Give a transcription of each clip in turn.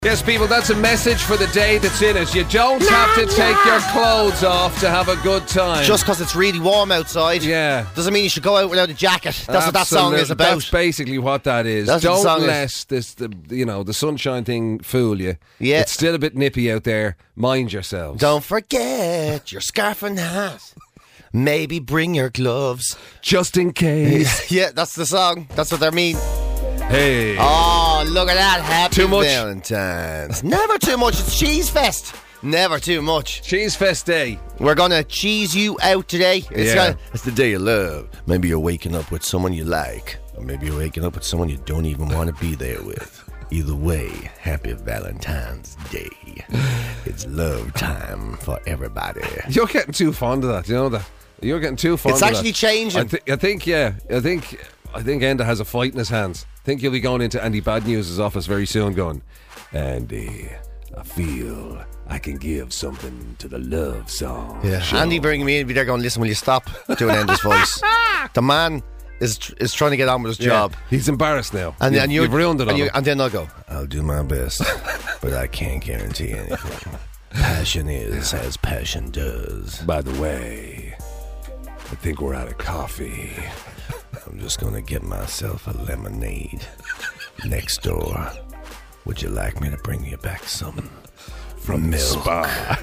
Yes, people, that's a message for the day that's in it. You don't have to take your clothes off to have a good time. Just because it's really warm outside. Yeah. Doesn't mean you should go out without a jacket. That's what that song is about. That's basically what that is. That's what the Don't song let the sunshine thing fool you. Yeah. It's still a bit nippy out there. Mind yourselves. Don't forget your scarf and hat. Maybe bring your gloves. Just in case. Yeah, that's the song. That's what they mean. Hey. Oh, look at that. Happy Too much? Valentine's. Never too much. It's Cheese Fest. Never too much. Cheese Fest Day. We're going to cheese you out today. Yeah. It's the day of love. Maybe you're waking up with someone you like. Or maybe you're waking up with someone you don't even want to be there with. Either way, happy Valentine's Day. It's love time for everybody. You're getting too fond of that. You know that? You're getting too fond of It's that. actually changing. I think Enda has a fight in his hands. I think you'll be going into Andy Bad News' office very soon going, Andy, I feel I can give something to the love song. Yeah. show." Andy bringing me in, be there going, listen, will you stop doing Andy's voice? The man is trying to get on with his job. He's embarrassed now. And you've ruined it on him. And then I'll go, I'll do my best, but I can't guarantee anything. Passion is as passion does. By the way, I think we're out of coffee. I'm just going to get myself a lemonade next door. Would you like me to bring you back some From milk? Spa.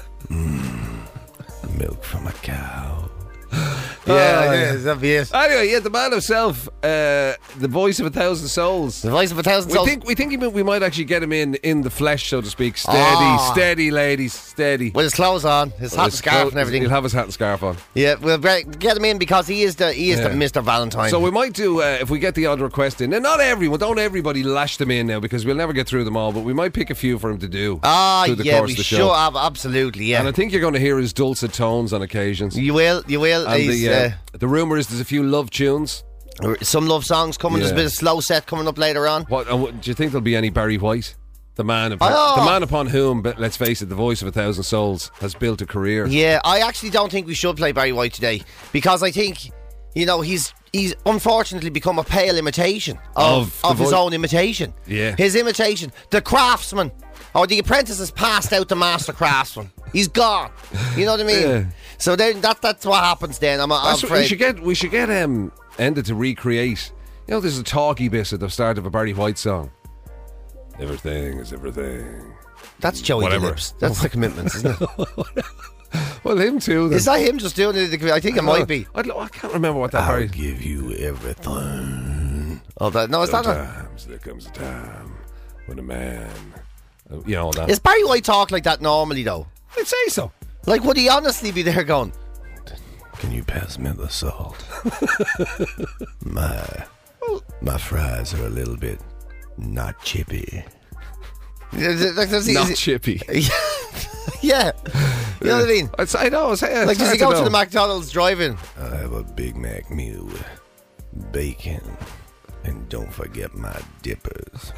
Milk from a cow. Yeah, it is. That'd be it. Anyway, the man himself, the voice of 1,000 souls. The voice of 1,000 souls. We think we might actually get him in the flesh, so to speak. Steady, ladies, steady. With his clothes on, his hat and scarf and everything. He'll have his hat and scarf on. Yeah, we'll get him in because he is the Mr. Valentine. So we might do, if we get the odd request in, and not everyone, don't everybody lash them in now because we'll never get through them all, but we might pick a few for him to do through the course of the show. Sure have, absolutely, yeah. And I think you're going to hear his dulcet tones on occasions. You will. And the rumour is there's a few love tunes. Some love songs coming. There's a bit of slow set coming up later on. Do you think there'll be any Barry White? The man upon whom, but let's face it, the voice of 1,000 souls has built a career. Yeah, I actually don't think we should play Barry White today because I think, he's unfortunately become a pale imitation of his own imitation. Yeah. His imitation. The craftsman or the apprentice has passed out the master craftsman. He's gone. You know what I mean? Yeah. So then that's what happens then. I'm afraid. We should get Enda to recreate. There's a talky bit at the start of a Barry White song. Everything is everything. That's Joey Lips. That's the Commitments, isn't it? Well, him too. Then. Is that him just doing it? I think it might be. I can't remember what that I'll Barry. give you everything. Oh, no, it's not. Sometimes there comes a time when a man, all that. Is Barry White talk like that normally though? I'd say so. Like, would he honestly be there going, can you pass me the salt? My fries are a little bit not chippy. Not chippy. Yeah. You know what I mean? I know. Like, does he go to the McDonald's drive-in? I'll have a Big Mac meal with bacon. And don't forget my dippers.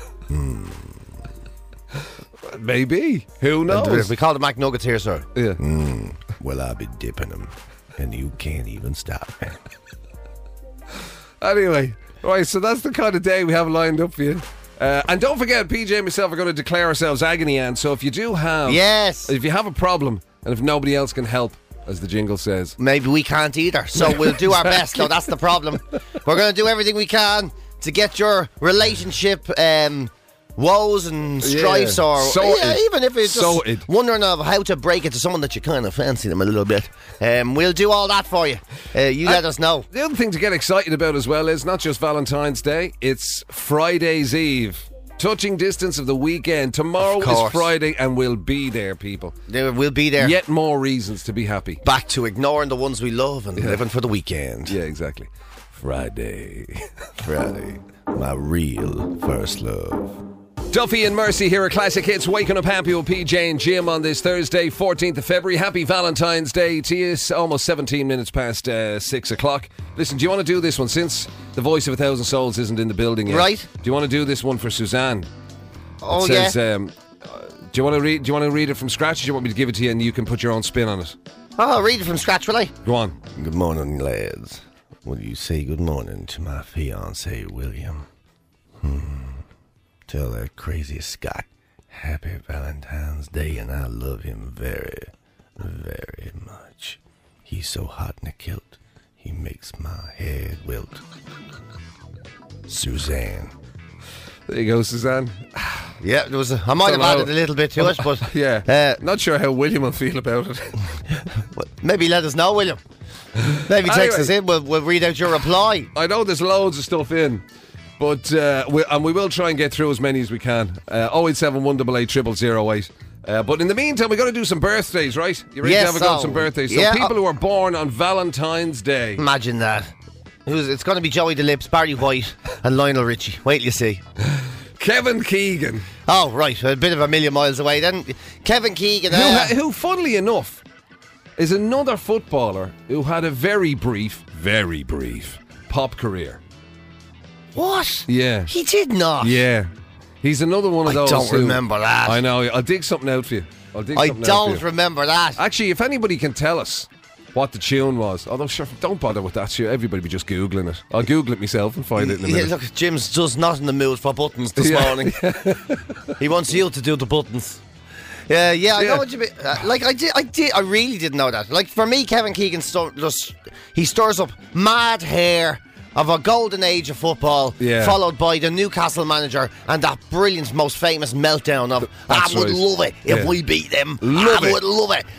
Maybe. Who knows? We call them McNuggets here, sir. Yeah. Well, I'll be dipping them. And you can't even stop me. Anyway, right, so that's the kind of day we have lined up for you. And don't forget, PJ and myself are going to declare ourselves agony ants. So if you do have... Yes. If you have a problem, and if nobody else can help, as the jingle says... Maybe we can't either. So we'll do our best. No, that's the problem. We're going to do everything we can to get your relationship... woes and strifes even if it's just wondering of how to break it to someone that you kind of fancy them a little bit, we'll do all that for you. You let us know. The other thing to get excited about as well is not just Valentine's Day, it's Friday's Eve. Touching distance of the weekend. Tomorrow is Friday and we'll be there, people. We'll be there. Yet more reasons to be happy. Back to ignoring the ones we love and living for the weekend. Yeah, exactly. Friday, my real first love. Duffy and Mercy here at Classic Hits, waking up happy with PJ and Jim on this Thursday, 14th of February. Happy Valentine's Day to you. It's almost 17 minutes past 6 o'clock. Listen, do you want to do this one since the voice of 1,000 souls isn't in the building yet? Right. Do you want to do this one for Suzanne? Oh, it says, do you want to read it from scratch, or do you want me to give it to you and you can put your own spin on it? Oh, I'll read it from scratch, will I? Go on. Good morning, lads. Will you say good morning to my fiancé, William? Tell that crazy Scot Happy Valentine's Day, and I love him very, very much. He's so hot in a kilt, he makes my head wilt. Suzanne. There you go, Suzanne. Yeah, there was. I might have added a little bit to it, but yeah, not sure how William will feel about it. Maybe let us know, William. Maybe text us in. We'll read out your reply. I know there's loads of stuff in, but we will try and get through as many as we can. 087 188 0008. But in the meantime, we're going to do some birthdays, right? You ready to have a go at some birthdays? So people who are born on Valentine's Day. Imagine that. It's going to be Joey DeLips, Barry White, and Lionel Richie. Wait till you see. Kevin Keegan. Oh, right. A bit of a million miles away then. Kevin Keegan. Who, funnily enough, is another footballer who had a very brief pop career. What? Yeah. He did not. Yeah. He's another one of those. I don't remember that. I know. I'll dig something out for you. I don't remember that. Actually, if anybody can tell us what the tune was, although sure, don't bother with that. Sure, everybody be just Googling it. I'll Google it myself and find it in a minute. Look, Jim's just not in the mood for buttons this morning. He wants you to do the buttons. I know what you mean. I really didn't know that. Like, for me, Kevin Keegan stirs up mad hair of a golden age of football, followed by the Newcastle manager and that brilliant, most famous meltdown of I would love it if we beat them. I would love it.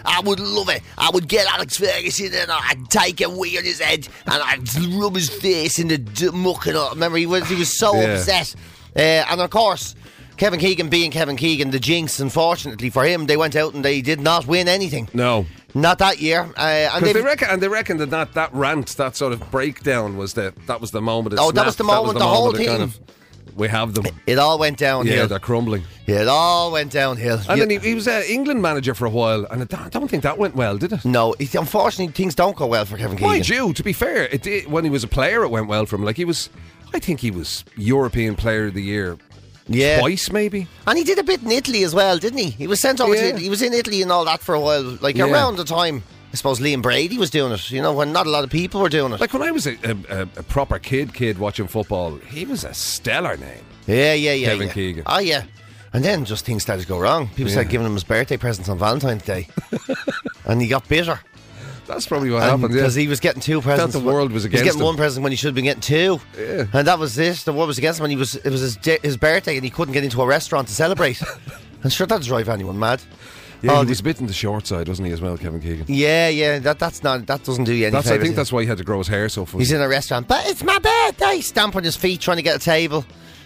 I would get Alex Ferguson and I'd take him weird his head and I'd rub his face in the muck and all. Remember, he was so upset. And of course, Kevin Keegan being Kevin Keegan, the jinx, unfortunately for him, they went out and they did not win anything. No. Not that year. They reckon that rant, that sort of breakdown was that was the moment. That was the moment. The whole team. We have them. It all went downhill. Yeah, they're crumbling. Yeah, it all went downhill. And then he was England manager for a while, and I don't think that went well, did it? No, unfortunately, things don't go well for Kevin Keegan. Mind you, to be fair, it did, when he was a player, it went well for him. Like I think he was European Player of the Year. Yeah. Twice, maybe. And he did a bit in Italy as well, didn't he? He was sent over to... He was in Italy and all that for a while. Like, around the time, I suppose, Liam Brady was doing it, when not a lot of people were doing it. Like, when I was a proper kid watching football, he was a stellar name. Yeah. Kevin Keegan. Oh, yeah. And then just things started to go wrong. People started giving him his birthday presents on Valentine's Day. And he got bitter. That's probably what happened, because he was getting two presents. The world was against him. He was getting one present when he should have been getting two. Yeah. And that was it. The world was against him. And it was his birthday and he couldn't get into a restaurant to celebrate. And sure, that'd drive anyone mad. Yeah, he was a bit in the short side, wasn't he, as well, Kevin Keegan? Yeah. That doesn't do you any favours. I think that's why he had to grow his hair so funny. He's in a restaurant, but it's my birthday. Stamping his feet, trying to get a table.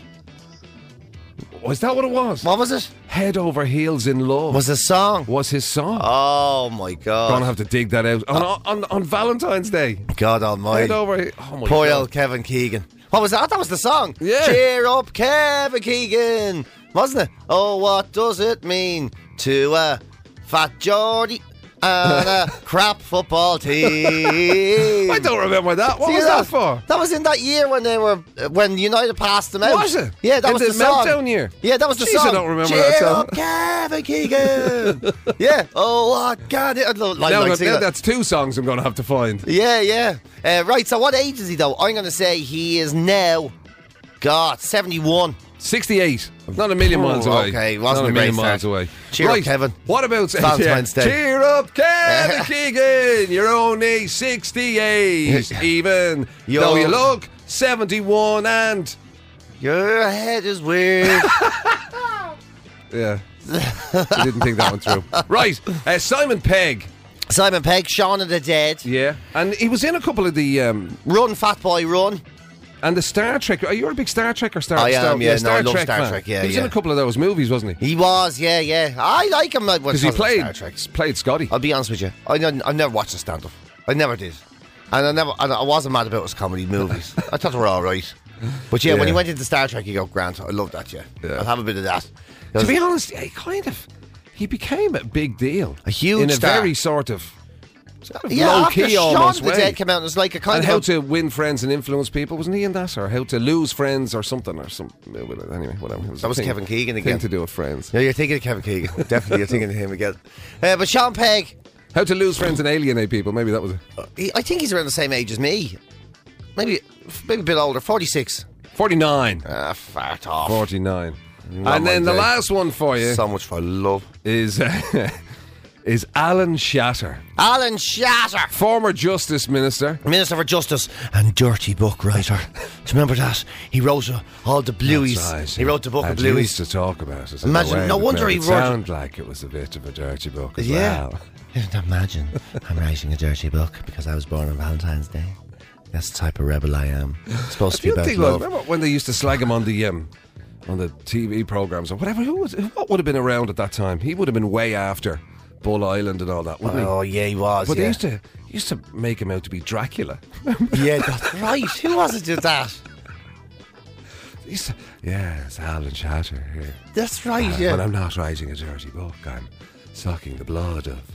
Was that what it was? What was it? Head Over Heels in Love. Was his song? Was his song. Oh my God. Gonna have to dig that out. On Valentine's Day. God almighty. Head Over. Oh my Poor God. old Kevin Keegan. What was that? That was the song. Yeah. Cheer up, Kevin Keegan. Wasn't it? Oh, what does it mean to a fat Geordie and a crap football team? I don't remember that. What was that for? That was in that year when United passed them out. Was it? Yeah, that was the song. Meltdown year? Yeah, that was the song. I don't remember that song. Cheer up, Kevin Keegan. Yeah. Oh, what God. That's two songs I'm going to have to find. Yeah. Right, so what age is he though? I'm going to say he is now, 71. 68. Not a million miles away. Okay, wasn't a million miles away. Cheer up, Kevin. What about Valentine's Day? Cheer up, Kevin Keegan. You're only 68, even though you look 71 and your head is weird. Yeah, I didn't think that one through. Right, Simon Pegg. Simon Pegg, Shaun of the Dead. Yeah, and he was in a couple of the Run, Fat Boy, Run. And the Star Trek. Are you a big Star Trek or Star Trek? I am, yeah. Star I love Trek Star fan. Trek, yeah. He was in a couple of those movies, wasn't he? He was, yeah. I like him. Because he played Scotty. I'll be honest with you. I never watched a stand-up. I never did. And I wasn't mad about his comedy movies. I thought they were all right. But yeah, when he went into Star Trek, you go, Grant, I love that, yeah. I'll have a bit of that. To be honest, he became a big deal. A huge in a star. very sort of low-key almost way. Shaun of the Dead came out and it was like a kind and of... how to win friends and influence people, wasn't he in that? Or how to lose friends or something or something. Anyway, whatever. That was Kevin Keegan again. Thing to do with friends. Yeah, you're thinking of Kevin Keegan. Definitely, you're thinking of him again. But Sean Pegg. How to lose friends and alienate people. Maybe that was it. I think he's around the same age as me. Maybe a bit older. 46. 49. Fart off. 49. And then the last one for you. So much for love. Is Alan Shatter. Alan Shatter. Former Justice Minister. Minister for Justice and dirty book writer. Do you remember that? He wrote all the Blueies. Right. He wrote the book of He Blueies. used to talk about it. Imagine, no wonder he wrote it. Sound like it was a bit of a dirty book as well. Imagine, I'm writing a dirty book because I was born on Valentine's Day. That's the type of rebel I am. It's supposed to be about love. Remember when they used to slag him on the TV programmes or whatever? What would have been around at that time? He would have been way after Bull Island and all that, wouldn't he? Oh yeah, he was. But they used to make him out to be Dracula. Yeah, that's right. Who was it did that? It's Alan Shatter here. That's right. Yeah. But I'm not writing a dirty book. I'm sucking the blood of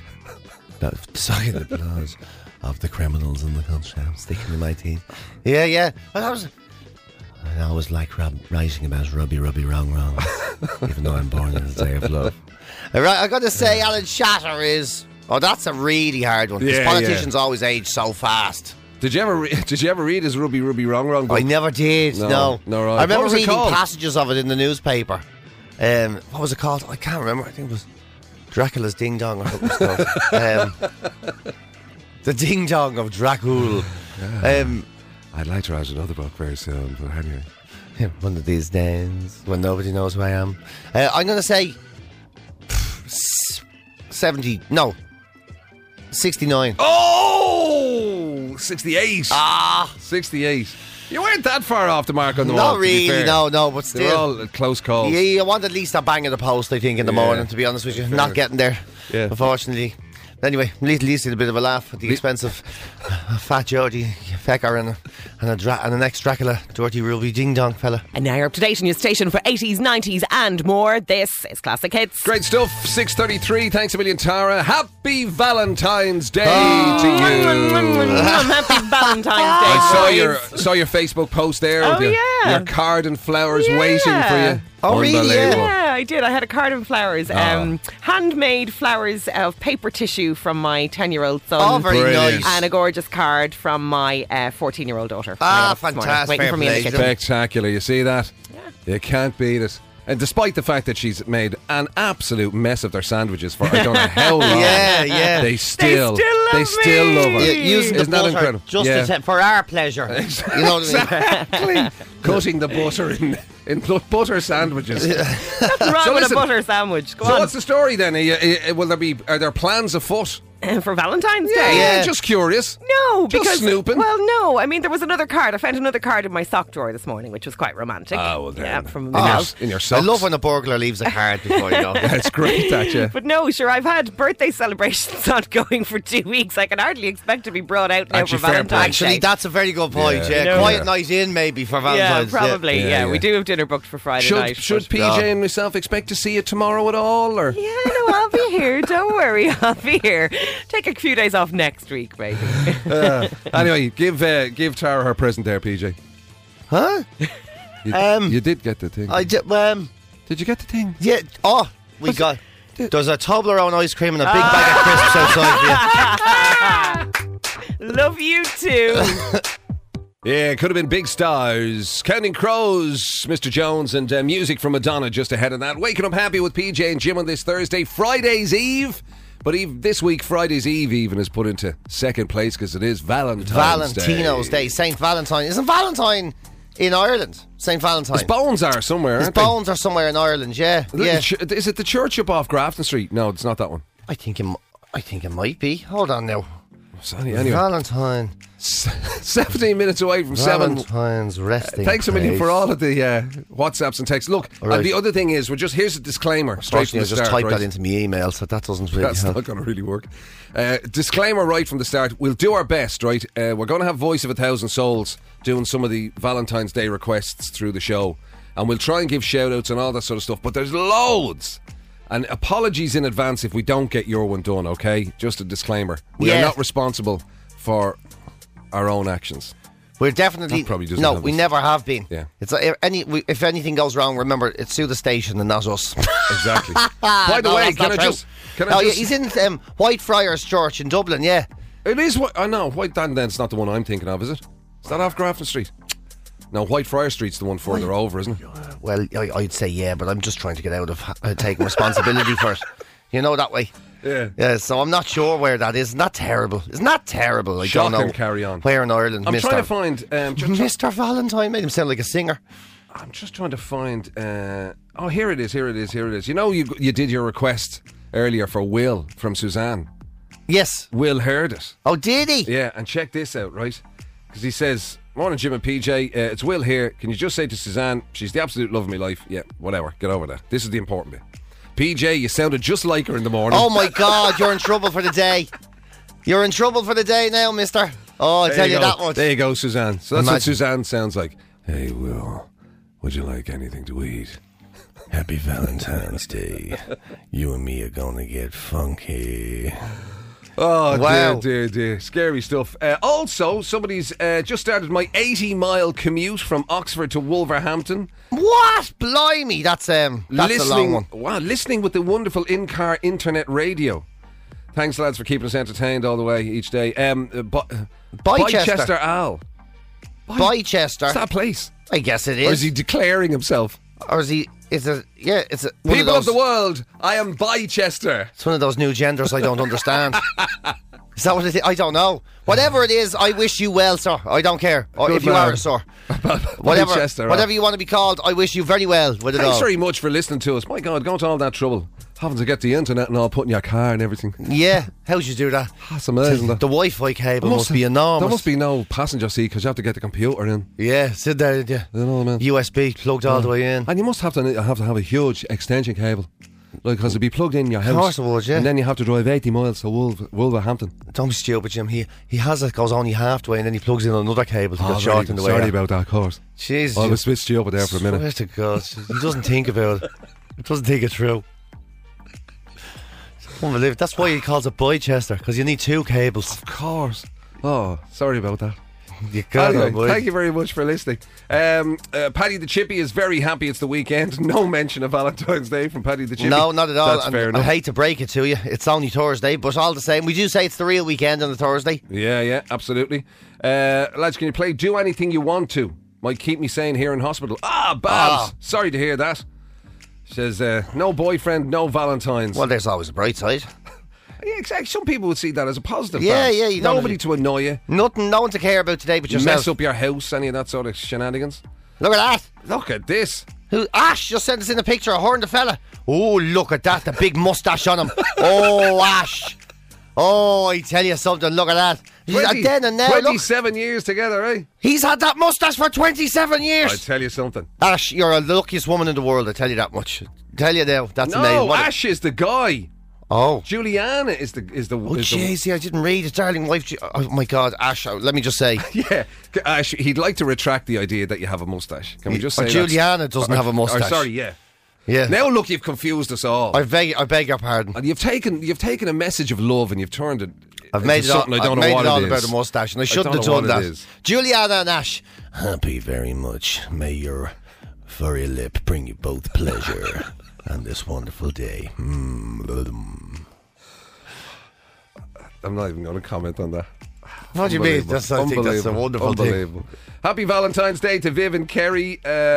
Of the criminals in the country. I'm sticking in my teeth. Yeah. Well, I always like writing about rubby, wrong. Even though I'm born in the day of love. All right, I got to say, Alan Shatter is. Oh, that's a really hard one. Because politicians always age so fast. Did you ever read his Rubby Wrong book? I never did. No. Right. I remember reading passages of it in the newspaper. What was it called? I can't remember. I think it was Dracula's Ding Dong or something it was called. The Ding Dong of Dracul. I'd like to write another book very soon, but anyway. One of these days when nobody knows who I am. I'm going to say 69. Oh! 68. 68. You weren't that far off the mark on the wall. Not really, no, but still. They're all close calls. Yeah, you want at least a bang of the post, I think, in the morning, to be honest with you. Fair. Not getting there, unfortunately. Anyway, at least a bit of a laugh at the expense of Fat Geordie Fecker and the next Dracula, Dirty Ruby Ding Dong fella. And now you're up to date on your station for 80s, 90s and more. This is Classic Hits. Great stuff. 6:33. Thanks a million, Tara. Happy Valentine's Day to you. Happy Valentine's Day. I saw your Facebook post there. Oh, with yeah. Your card and flowers waiting for you. Oh, really? Yeah, I did. I had a card and flowers. Handmade flowers of paper tissue from my 10-year-old son. Oh, very nice. And a gorgeous card from my 14-year-old daughter. Fantastic. Waiting for me in the kitchen. Spectacular. You see that? Yeah. You can't beat it. And despite the fact that she's made an absolute mess of their sandwiches for I don't know how long, they still love her. Using the butter incredible? Just for our pleasure. You know what I mean? Cutting the butter in butter sandwiches. Nothing wrong with a butter sandwich. Go on. What's the story then? Are there plans afoot? For Valentine's Day? Yeah, just curious. No, just because snooping. Well, no. I mean, there was another card. I found another card in my sock drawer this morning, which was quite romantic. Oh, well, there. From the house. In your socks. I love when a burglar leaves a card before you go. It's great that you. But no, sure. I've had birthday celebrations ongoing for 2 weeks. I can hardly expect to be brought out now for Valentine's Day. Actually, that's a very good point. Quiet night in maybe for Valentine's. Yeah, probably. Yeah, we do have dinner booked for Friday night. Should PJ and myself expect to see you tomorrow at all? Or? Yeah, no, I'll be here. Don't worry, I'll be here. Take a few days off next week, maybe. Anyway, give Tara her present there, PJ. Huh? You did get the thing. I did. Did you get the thing? Yeah. Oh, we got. There's a Toblerone ice cream and a big bag of crisps outside for you. Love you too. Yeah, it could have been big stars. Counting Crows, Mr. Jones, and music from Madonna just ahead of that. Waking up happy with PJ and Jim on this Thursday, Friday's Eve. But this week, Friday's Eve even is put into second place because it is Valentine's Day. St. Valentine. Isn't Valentine in Ireland? St. Valentine. His bones are somewhere, His bones are somewhere in Ireland, yeah. Is it the church up off Grafton Street? No, it's not that one. I think it might be. Hold on now. Sorry, anyway. Valentine. 17 minutes away from 7. Valentine's resting Thanks a million for all of the WhatsApps and texts. Look, and the other thing is, here's a disclaimer straight from the start. I just typed that into my email, so that doesn't really That's help. not going to really work. Disclaimer right from the start. We'll do our best, right? We're going to have Voice of a Thousand Souls doing some of the Valentine's Day requests through the show. And we'll try and give shout-outs and all that sort of stuff. But there's loads. And apologies in advance if we don't get your one done, okay? Just a disclaimer. We are not responsible for our own actions. We're definitely we never have been. Yeah, it's if anything goes wrong, remember it's sue the station and not us. Exactly. By the way, can I just? He's in Whitefriars Church in Dublin. Yeah, it is. I know White Dan. Then it's not the one I'm thinking of, is it? Is that off Grafton Street? Now, Whitefriars Street's the one further over, isn't it? Well, I'd say yeah, but I'm just trying to get out of taking responsibility for it. You know, that way. Yeah. So I'm not sure where that is. Isn't that terrible? Isn't that terrible? I don't know. Carry on. Where in Ireland? I'm trying to find... Mr. Valentine made him sound like a singer. I'm just trying to find... here it is. You know, you did your request earlier for Will from Suzanne. Yes. Will heard it. Oh, did he? Yeah, and check this out, right? Because he says, "Morning, Jim and PJ. It's Will here. Can you just say to Suzanne, she's the absolute love of my life." Yeah, whatever. Get over that. This is the important bit. PJ, you sounded just like her in the morning. Oh my God, you're in trouble for the day. You're in trouble for the day now, mister. Oh, I'll tell you that much. There you go, Suzanne. So that's what Suzanne sounds like. Hey, Will, would you like anything to eat? Happy Valentine's Day. You and me are gonna get funky. Oh, wow. Dear. Scary stuff. Also, somebody's just started my 80-mile commute from Oxford to Wolverhampton. What? Blimey, that's a long one. Wow, listening with the wonderful in-car internet radio. Thanks, lads, for keeping us entertained all the way each day. Bychester Al. Bychester? Is that a place? I guess it is. Or is he declaring himself? Or is he... It's a People of the world, I am Bychester. It's one of those new genders I don't understand. Is that what it is? I don't know. Whatever it is, I wish you well, sir. I don't care. If you are, sir. Whatever you want to be called, I wish you very well with it all. Thanks very much for listening to us. My God, going to all that trouble. Having to get the internet and all, put in your car and everything. Yeah, how'd you do that? That's amazing. The Wi-Fi cable must be enormous. There must be no passenger seat because you have to get the computer in. Yeah, sit there, you know, man. USB plugged all the way in. And you must have to have a huge extension cable. Like, because it'd be plugged in your house. Of course it would, yeah. And then you have to drive 80 miles to Wolverhampton. Don't be stupid, Jim. He has it, goes only halfway, and then he plugs in another cable to get short in the way. Sorry about that, of course. Jeez. I was a bit stupid there for a minute. Swear to God. He doesn't think about it. He doesn't think it through. Unbelievable. That's why he calls it Bychester, because you need two cables. Of course. Oh, sorry about that. Anyway, thank you very much for listening. Paddy the Chippy is very happy it's the weekend. No mention of Valentine's Day from Paddy the Chippy. No, not at all. That's fair enough. I hate to break it to you. It's only Thursday, but all the same, we do say it's the real weekend on a Thursday. Yeah, absolutely. Lads, can you play Do Anything You Want To? Might keep me sane here in hospital. Babs. Sorry to hear that. Says, no boyfriend, no Valentine's. Well, there's always a bright side. Yeah, exactly. Some people would see that as a positive. Yeah. Nobody to annoy you. No one to care about today but yourself. Mess up your house, any of that sort of shenanigans. Look at that. Look at this. Who? Ash just sent us in a picture of her and the fella. Oh, look at that. The big moustache on him. Oh, Ash. Oh, I tell you something. Look at that. 27 years together, eh? He's had that moustache for 27 years. I tell you something. Ash, you're the luckiest woman in the world. I tell you that much. Tell you now. That's amazing. No, Ash is the guy. Oh, Juliana is the. Oh, jeez, I didn't read it, darling wife. Oh my God, Ash! Let me just say, yeah, Ash. He'd like to retract the idea that you have a moustache. Can we just say Juliana doesn't have a moustache? Sorry, yeah. Now look, you've confused us all. I beg your pardon. And you've taken a message of love and you've turned it. I've made it all about a moustache, and I shouldn't have done that. Juliana and Ash, happy very much. May your furry lip bring you both pleasure. On this wonderful day. I'm not even going to comment on that. What do you mean? I think that's a wonderful thing. Happy Valentine's Day to Viv and Kerry.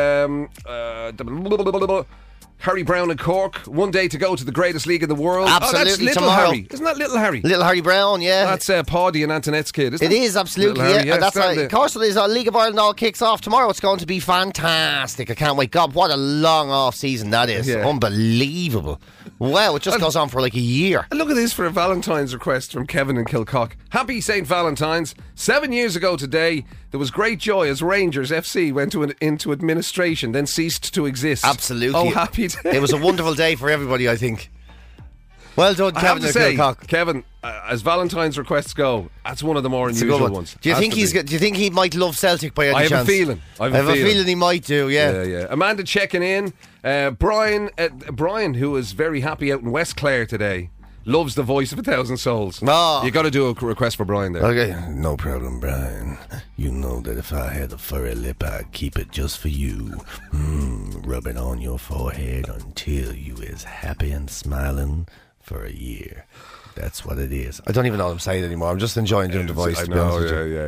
Harry Brown and Cork. One day to go to the greatest league in the world. Absolutely, that's Little tomorrow. Harry. Isn't that Little Harry? Little Harry Brown, yeah. That's Paddy and Antoinette's kid, isn't it? It is, absolutely, yeah. And that's of course it is. League of Ireland all kicks off tomorrow. It's going to be fantastic. I can't wait. God, what a long off season that is. Yeah. Unbelievable. Wow, it just goes on for like a year. And look at this for a Valentine's request from Kevin in Kilcock. Happy St. Valentine's. 7 years ago today, there was great joy as Rangers FC went into administration, then ceased to exist. Absolutely. Oh, happy day. It was a wonderful day for everybody, I think. Well done, Kevin in Kilcock. Kevin, as Valentine's requests go, that's one of the more unusual ones. Do you think he might love Celtic by any chance? I have a feeling he might do, yeah. Amanda checking in. Brian, who was very happy out in West Clare today, loves the voice of 1,000 souls. Oh. You got to do a request for Brian there. Okay. No problem, Brian. You know that if I had a furry lip, I'd keep it just for you. Rub it on your forehead until you is happy and smiling for a year. That's what it is. I don't even know what I'm saying anymore. I'm just enjoying doing the voice. I know,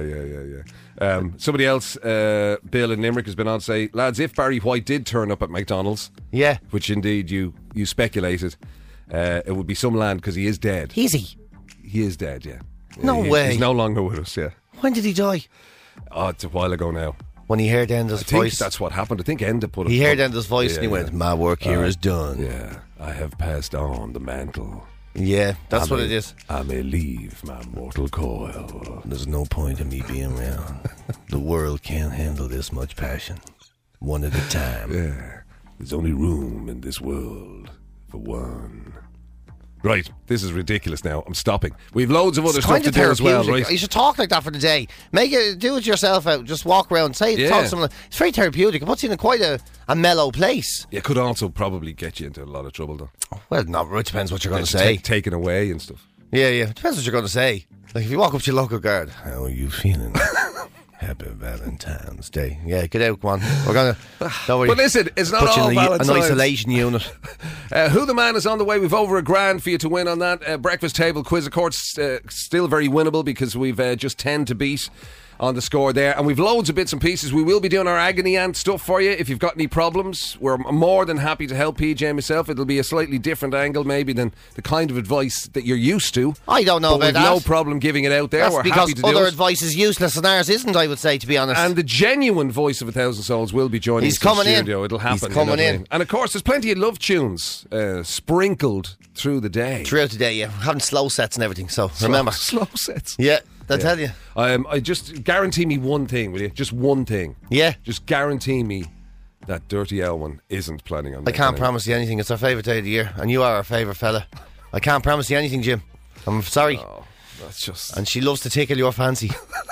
yeah. Somebody else, Bill in Limerick, has been on to say, lads, if Barry White did turn up at McDonald's, which indeed you speculated, it would be some land because he is dead. Is he? He is dead, yeah. No way. He's no longer with us, yeah. When did he die? Oh, it's a while ago now. When he heard Enda's voice. I think that's what happened. I think Enda put it. He heard Enda's voice and he went, my work here is done. Yeah, I have passed on the mantle. Yeah, that's what it is. I may leave my mortal coil. There's no point in me being around. The world can't handle this much passion. One at a time. Yeah, there's only room in this world for one. Right, this is ridiculous now. I'm stopping. We've loads of other stuff to do as well, right? You should talk like that for the day. Do it yourself out. Just walk around. Talk to someone. It's very therapeutic. It puts you in quite a mellow place. It could also probably get you into a lot of trouble, though. Well, it depends what you're going to say. Taken away and stuff. Yeah. It depends what you're going to say. Like if you walk up to your local guard, how are you feeling? Happy Valentine's Day. Yeah, get out, one. We're going to... But listen, it's not all Valentine's. An isolation unit. Who the Man is on the way. We've over £1,000 for you to win on that. Breakfast Table quiz, of course, still very winnable because we've just 10 to beat on the score there. And we've loads of bits and pieces. We will be doing our agony aunt stuff for you. If you've got any problems, we're more than happy to help PJ and myself. It'll be a slightly different angle maybe than the kind of advice that you're used to. I don't know about that. No problem giving it out there. That's we're because happy to do other advice is useless and ours isn't, I would say, to be honest. And the genuine voice of 1,000 Souls will be joining us in the studio. It'll happen. He's coming in. And of course, there's plenty of love tunes sprinkled through the day. Throughout the day, yeah. We're having slow sets and everything, so remember. Slow sets. Yeah. I'll tell you. I just guarantee me one thing, will you? Just one thing. Yeah. Just guarantee me that Dirty Elwyn isn't planning on that. I can't promise you anything. It's our favourite day of the year, and you are our favourite fella. I can't promise you anything, Jim. I'm sorry. Oh, that's just... And she loves to tickle your fancy.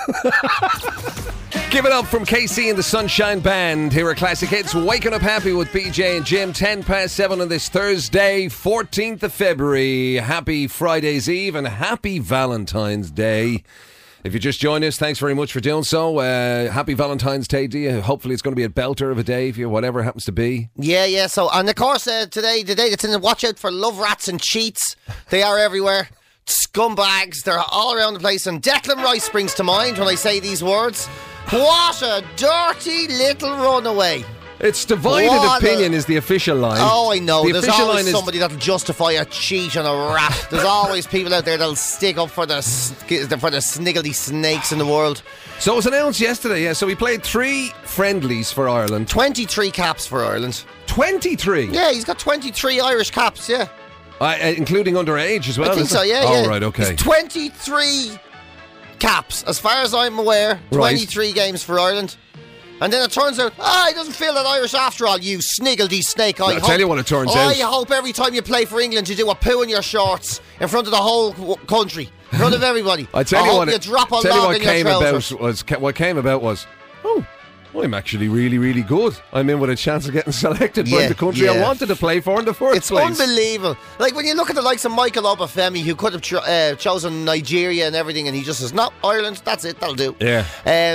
Give it up from KC and the Sunshine Band. Here are Classic Hits. Waking Up Happy with PJ and Jim. 7:10 on this Thursday, 14th of February. Happy Friday's Eve and happy Valentine's Day. If you just joined us, thanks very much for doing so. Happy Valentine's Day to you. Hopefully it's going to be a belter of a day for you, whatever it happens to be. Yeah. So, and of course, today, the day that's in the watch out for love rats and cheats. They are everywhere. Scumbags. They're all around the place. And Declan Rice springs to mind when I say these words. What a dirty little runaway. It's divided opinion is the official line. Oh, I know. There's always somebody that'll justify a cheat and a rat. There's always people out there that'll stick up for the sniggledy snakes in the world. So it was announced yesterday, yeah. So we played 3 friendlies for Ireland. 23 caps for Ireland. 23? Yeah, he's got 23 Irish caps, yeah. Including underage as well? I think so, yeah. Oh, right, okay. It's 23 caps, as far as I'm aware. 23 games for Ireland. And then it turns out, he doesn't feel that Irish after all, you sniggledy snake. I'll tell you what it turns out. I hope every time you play for England you do a poo in your shorts in front of the whole country, in front of everybody. I tell you what, you drop a log in your trousers. What came about was, I'm actually really, really good. I'm in with a chance of getting selected by the country I wanted to play for in the first place. It's unbelievable. Like when you look at the likes of Michael Obafemi, who could have chosen Nigeria and everything, and he just says, no, Ireland, that's it, that'll do. Yeah.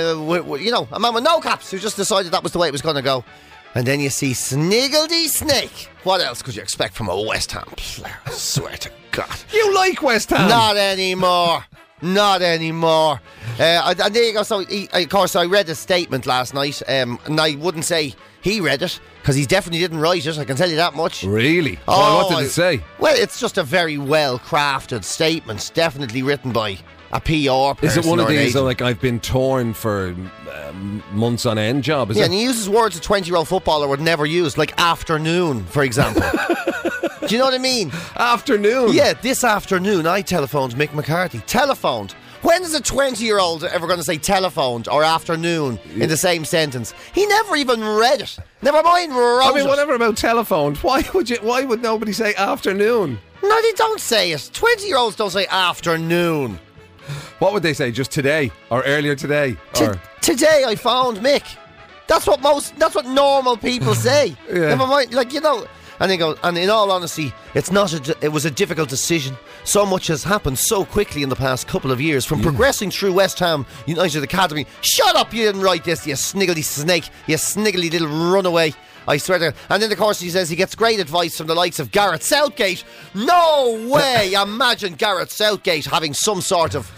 A man with no caps who just decided that was the way it was going to go. And then you see Sniggledy Snake. What else could you expect from a West Ham player? I swear to God. You like West Ham? Not anymore. Not anymore. And there you go. So, of course, I read a statement last night, and I wouldn't say he read it, because he definitely didn't write it, I can tell you that much. Really? What did it say? Well, it's just a very well-crafted statement, definitely written by a PR person. Is it one of these, like, I've been torn for months on end job, is it? Yeah, and he uses words a 20-year-old footballer would never use, like afternoon, for example. Do you know what I mean? Afternoon? Yeah, this afternoon I telephoned Mick McCarthy. Telephoned. When is a 20-year-old ever going to say telephoned or afternoon in the same sentence? He never even read it. Never mind wrote it. Whatever about telephoned. Why would nobody say afternoon? No, they don't say it. 20-year-olds don't say afternoon. What would they say? Just today or earlier today? Today I found Mick. That's what normal people say. Yeah. Never mind, And he goes, and in all honesty, it was a difficult decision. So much has happened so quickly in the past couple of years, from progressing through West Ham United Academy. Shut up, you didn't write this, you sniggledy snake, you sniggly little runaway. I swear to God. And then, of course, he says he gets great advice from the likes of Gareth Southgate. No way! Imagine Gareth Southgate having some sort of,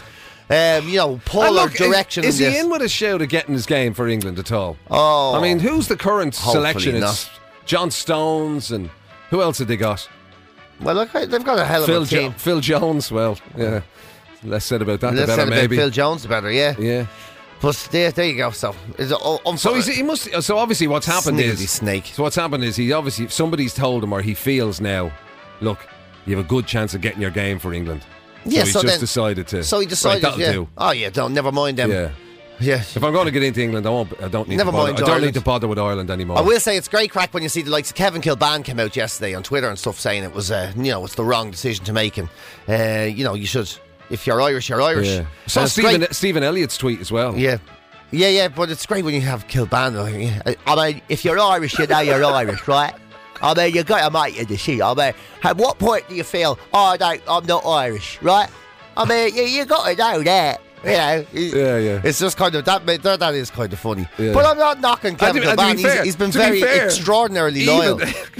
polar direction. Is he in with a shout of getting his game for England at all? Oh, I mean, who's the current selection? Not. It's John Stones, and who else have they got? Well, look, they've got a hell of a team. Phil Jones. Well, yeah. Less said about that, the better, maybe. Phil Jones, the better, yeah. Yeah. But there you go. So he must. So obviously, what's happened is snake. So what's happened is he obviously somebody's told him, or he feels now, look, you have a good chance of getting your game for England. Yeah, so he's decided to. So he decided. Right, that'll do. Oh yeah, never mind them. Yeah. Yeah. If I'm going to get into England, I don't need to bother with Ireland anymore. I will say it's great crack when you see the likes of Kevin Kilbane came out yesterday on Twitter and stuff saying it was, it's the wrong decision to make, and you should. If you're Irish, you're Irish. Yeah. So Stephen Elliott's tweet as well. Yeah. Yeah, but it's great when you have Kilbane. I mean, if you're Irish, you know you're Irish, right? I mean, you've got to make a decision. I mean, at what point do you feel, I'm not Irish, right? I mean, you got to know that. Yeah. It's just kind of, that is kind of funny. Yeah. But I'm not knocking Kevin Kilbane. He's been very extraordinarily loyal.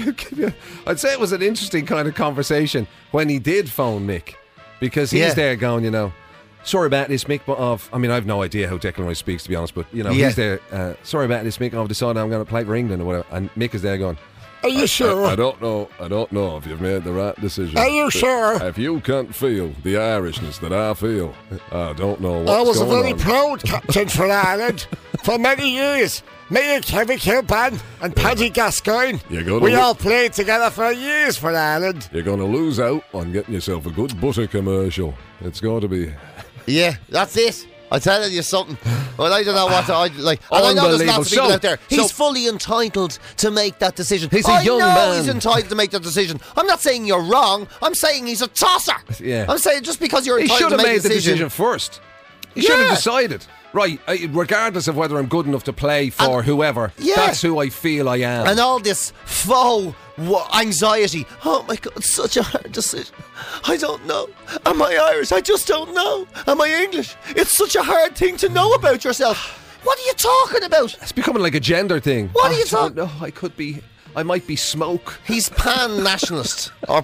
I'd say it was an interesting kind of conversation when he did phone Mick, because he's there going, sorry about this, Mick, but I have no idea how Declan Rice speaks, to be honest, but, he's there, sorry about this, Mick, I've decided I'm going to play for England or whatever, and Mick is there going, are you sure? I don't know if you've made the right decision. Are you sure? If you can't feel the Irishness that I feel, I don't know what's going on. I was a very proud captain for Ireland for many years. Me and Kevin Kilbane and Paddy Gascoigne. We all played together for years for Ireland. You're going to lose out on getting yourself a good butter commercial. It's got to be... Yeah, that's it. I'm telling you something. Well, I don't know what I like. And I know there's lots of people out there. He's fully entitled to make that decision. He's a young man. He's entitled to make that decision. I'm not saying you're wrong. I'm saying he's a tosser. Yeah. I'm saying just because you're entitled to make the decision first. He should have decided. Right, regardless of whether I'm good enough to play for whoever, that's who I feel I am. And all this faux anxiety. Oh my God, it's such a hard decision. I don't know. Am I Irish? I just don't know. Am I English? It's such a hard thing to know about yourself. What are you talking about? It's becoming like a gender thing. What are you talking about? I might be smoke. He's pan-nationalist. Or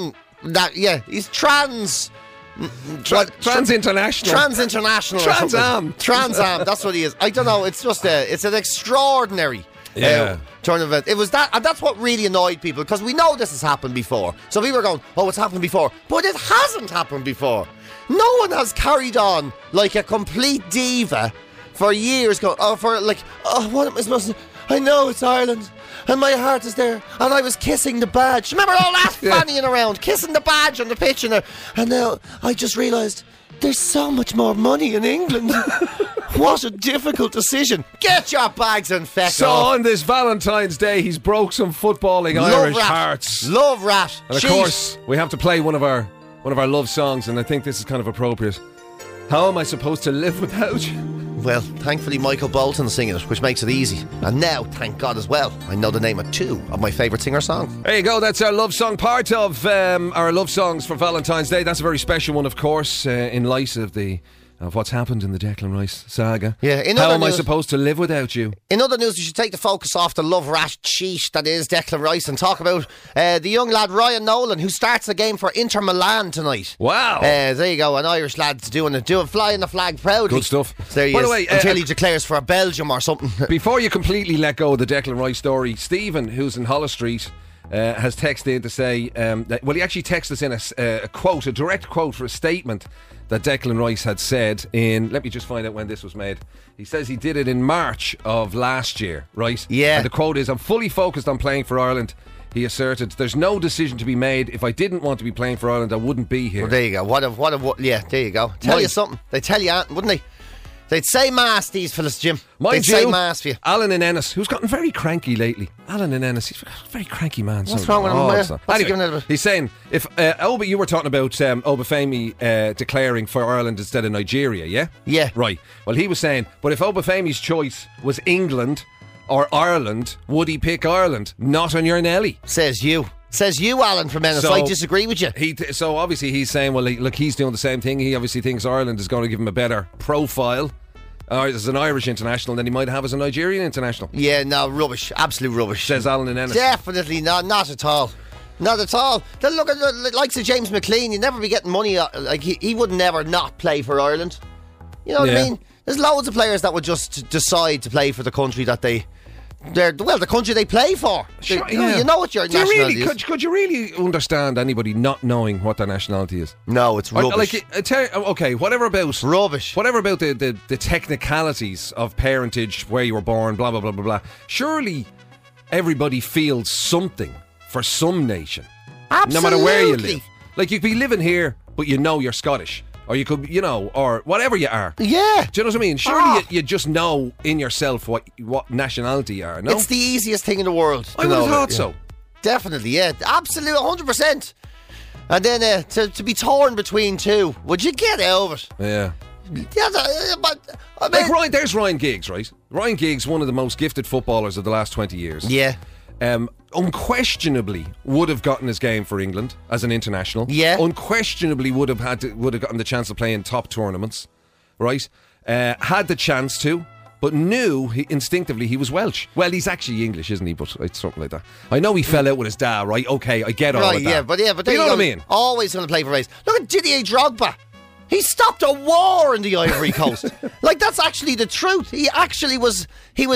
he's trans... Trans International. Trans International. Trans Am. Trans Am, that's what he is. I don't know, it's just it's an extraordinary turn of events. It was that, and that's what really annoyed people, because we know this has happened before. So people are going, it's happened before. But it hasn't happened before. No one has carried on like a complete diva for years. What am I supposed to... I know it's Ireland, and my heart is there, and I was kissing the badge. Remember all that fannying around, kissing the badge on the pitch, and now I just realised there's so much more money in England. What a difficult decision. Get your bags and feck off. So on this Valentine's Day, he's broke some footballing Irish hearts. Love rat. And of course, we have to play one of our love songs, and I think this is kind of appropriate. How am I supposed to live without you? Well, thankfully Michael Bolton's singing it, which makes it easy. And now, thank God as well, I know the name of two of my favourite singer songs. There you go, that's our love song, part of our love songs for Valentine's Day. That's a very special one, of course, in light of what's happened in the Declan Rice saga. Yeah, how am I supposed to live without you? In other news, we should take the focus off the love rat cheat that is Declan Rice and talk about the young lad Ryan Nolan, who starts the game for Inter Milan tonight. Wow. There you go, an Irish lad doing flying the flag proudly. Good stuff. So there he is, the way, until he declares for Belgium or something. Before you completely let go of the Declan Rice story, Stephen, who's in Holles Street, has texted in to say he actually texted us in a direct quote for a statement that Declan Rice had said in, let me just find out when this was made. He says he did it in March of last year, right? Yeah. And the quote is, I'm fully focused on playing for Ireland. He asserted, there's no decision to be made. If I didn't want to be playing for Ireland, I wouldn't be here. Well, there you go. There you go. Tell you something. They tell you, wouldn't they? They'd say mass, these fellas, Jim. They'd say mass for you. Alan in Ennis, who's gotten very cranky lately. Alan in Ennis, he's a very cranky man. What's wrong with him? Anyway, he's saying, if you were talking about Obafemi declaring for Ireland instead of Nigeria, yeah? Yeah. Right. Well, he was saying, but if Obafemi's choice was England or Ireland, would he pick Ireland? Not on your Nelly. Says you, Alan from Ennis. I disagree with you. So obviously he's saying, well, look, he's doing the same thing. He obviously thinks Ireland is going to give him a better profile as an Irish international than he might have as a Nigerian international. Yeah, no, rubbish. Absolute rubbish. Says Alan in Ennis. Definitely not at all. Not at all. Then look at the likes of James McLean. You'd never be getting money. Like he would never not play for Ireland. You know what I mean? There's loads of players that would just decide to play for the country that the country they play for. Sure, you know what your nationality is. Could you really understand anybody not knowing what their nationality is? No, it's rubbish. Okay, whatever about rubbish. Whatever about the technicalities of parentage, where you were born, blah blah blah blah blah. Surely everybody feels something for some nation. Absolutely. No matter where you live. Like, you could be living here, but you know you're Scottish. Or you could, or whatever you are. Yeah. Do you know what I mean? Surely you just know in yourself what nationality you are, no? It's the easiest thing in the world. I would have thought so. Definitely, yeah. Absolutely, 100%. And then to be torn between two, would you get out of it? Yeah. Yeah, but I mean, there's Ryan Giggs, right? Ryan Giggs, one of the most gifted footballers of the last 20 years. Yeah. Unquestionably would have gotten his game for England as an international. Yeah. Unquestionably would have gotten the chance to play in top tournaments, right? Had the chance to, but knew instinctively he was Welsh. Well, he's actually English, isn't he? But it's something like that. I know he fell out with his dad, right? Okay, I get all of that. Yeah, but you know what I mean? Always going to play for race. Look at Didier Drogba. He stopped a war in the Ivory Coast. Like, that's actually the truth. He was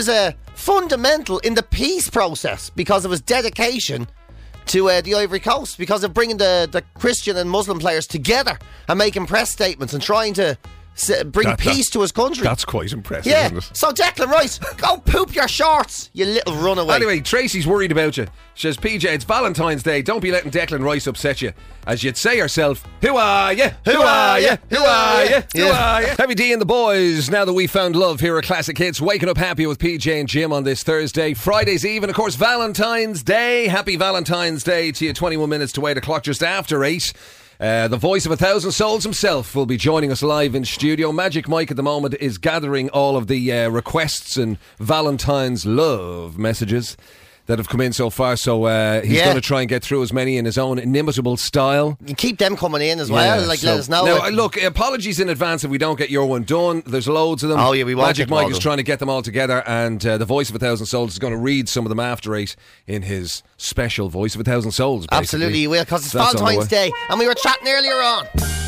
fundamental in the peace process because of his dedication to the Ivory Coast, because of bringing the Christian and Muslim players together and making press statements and trying to bring peace to his country. That's quite impressive, yeah. isn't it? So Declan Rice, go poop your shorts, you little runaway. Anyway, Tracy's worried about you. She says, PJ, it's Valentine's Day. Don't be letting Declan Rice upset you. As you'd say yourself, who are you? Who are you? Who are you? Who are you? Heavy D and the boys, now that we found love here at Classic Hits, waking up happy with PJ and Jim on this Thursday, Friday's Eve, and of course Valentine's Day. Happy Valentine's Day to you. 21 minutes to 8 o'clock, just after 8. The voice of 1,000 souls himself will be joining us live in studio. Magic Mike at the moment is gathering all of the requests and Valentine's love messages that have come in so far, so he's going to try and get through as many in his own inimitable style. You keep them coming in as well, let us know. Now, look, apologies in advance if we don't get your one done. There's loads of them. Oh yeah, we won't. Magic Mike is trying to get them all together, and the voice of 1,000 souls is going to read some of them after 8 in his special voice of 1,000 souls. Basically. Absolutely, you will, because it's Valentine's Day, and we were chatting earlier on.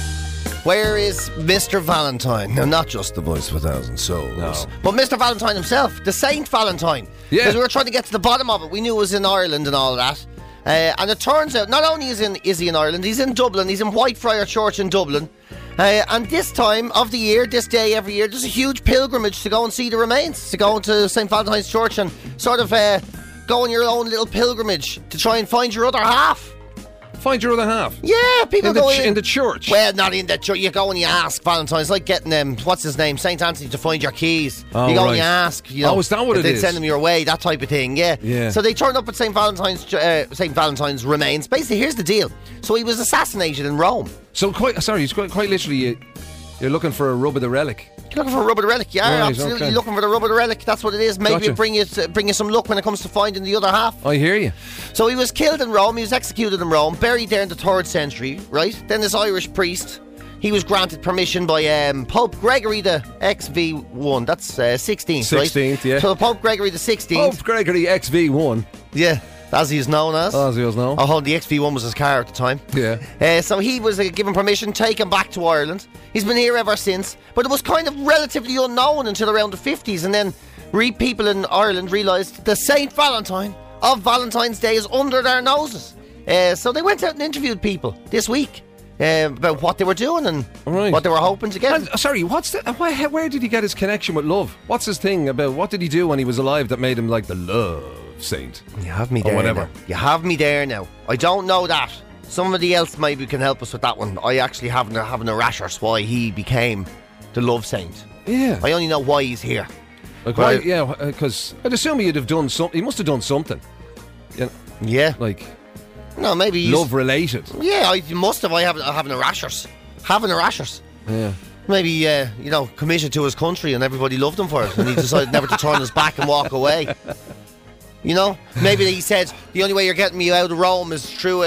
Where is Mr. Valentine? Now, not just the voice of 1,000 souls, but Mr. Valentine himself, the Saint Valentine. Yeah. Because we were trying to get to the bottom of it. We knew it was in Ireland and all that. And it turns out, not only is he in Ireland, he's in Dublin. He's in Whitefriar Church in Dublin. And this time of the year, this day every year, there's a huge pilgrimage to go and see the remains, to go to St. Valentine's Church and sort of go on your own little pilgrimage to try and find your other half. Find your other half. Yeah, people go in the church. Well, not in the church. You go and you ask Valentine. It's like getting what's his name, Saint Anthony to find your keys. Oh, you go right. and you ask. You know, is that what it is? They send them your way, that type of thing. Yeah. So they turned up at Saint Valentine's remains. Basically, here's the deal. So he was assassinated in Rome. So quite literally, you're looking for a rub of the relic. You're looking for a rub of the relic, yeah, right, absolutely. Okay. Looking for the rub of the relic. That's what it is. Maybe Gotcha. bring you some luck when it comes to finding the other half. I hear you. So he was killed in Rome. He was executed in Rome, buried there in the 3rd century, right? Then this Irish priest, he was granted permission by Pope Gregory the XV1. That's 16th, right? 16th, yeah. So Pope Gregory the 16th. Pope Gregory XV1. Yeah. As he is known as. As he was known. Oh, the XV1 was his car at the time. Yeah. So he was given permission, taken back to Ireland. He's been here ever since. But it was kind of relatively unknown until around the 50s. And then people in Ireland realised the Saint Valentine of Valentine's Day is under their noses. So they went out and interviewed people this week about what they were doing and what they were hoping to get. And, sorry, where did he get his connection with love? What's his thing about, what did he do when he was alive that made him like the love saint? You have me there. Or whatever. Now. You have me there now. I don't know that. Somebody else maybe can help us with that one. I actually haven't a rashers why he became the love saint. Yeah. I only know why he's here. Like why? Yeah, because I'd assume he'd have done something. He must have done something. Yeah. Like. No, maybe he's love related. Yeah, I must have. I haven't a rashers. Having a rashers. Yeah. Maybe, committed to his country and everybody loved him for it, and he decided never to turn his back and walk away. You know? Maybe he said, the only way you're getting me out of Rome is through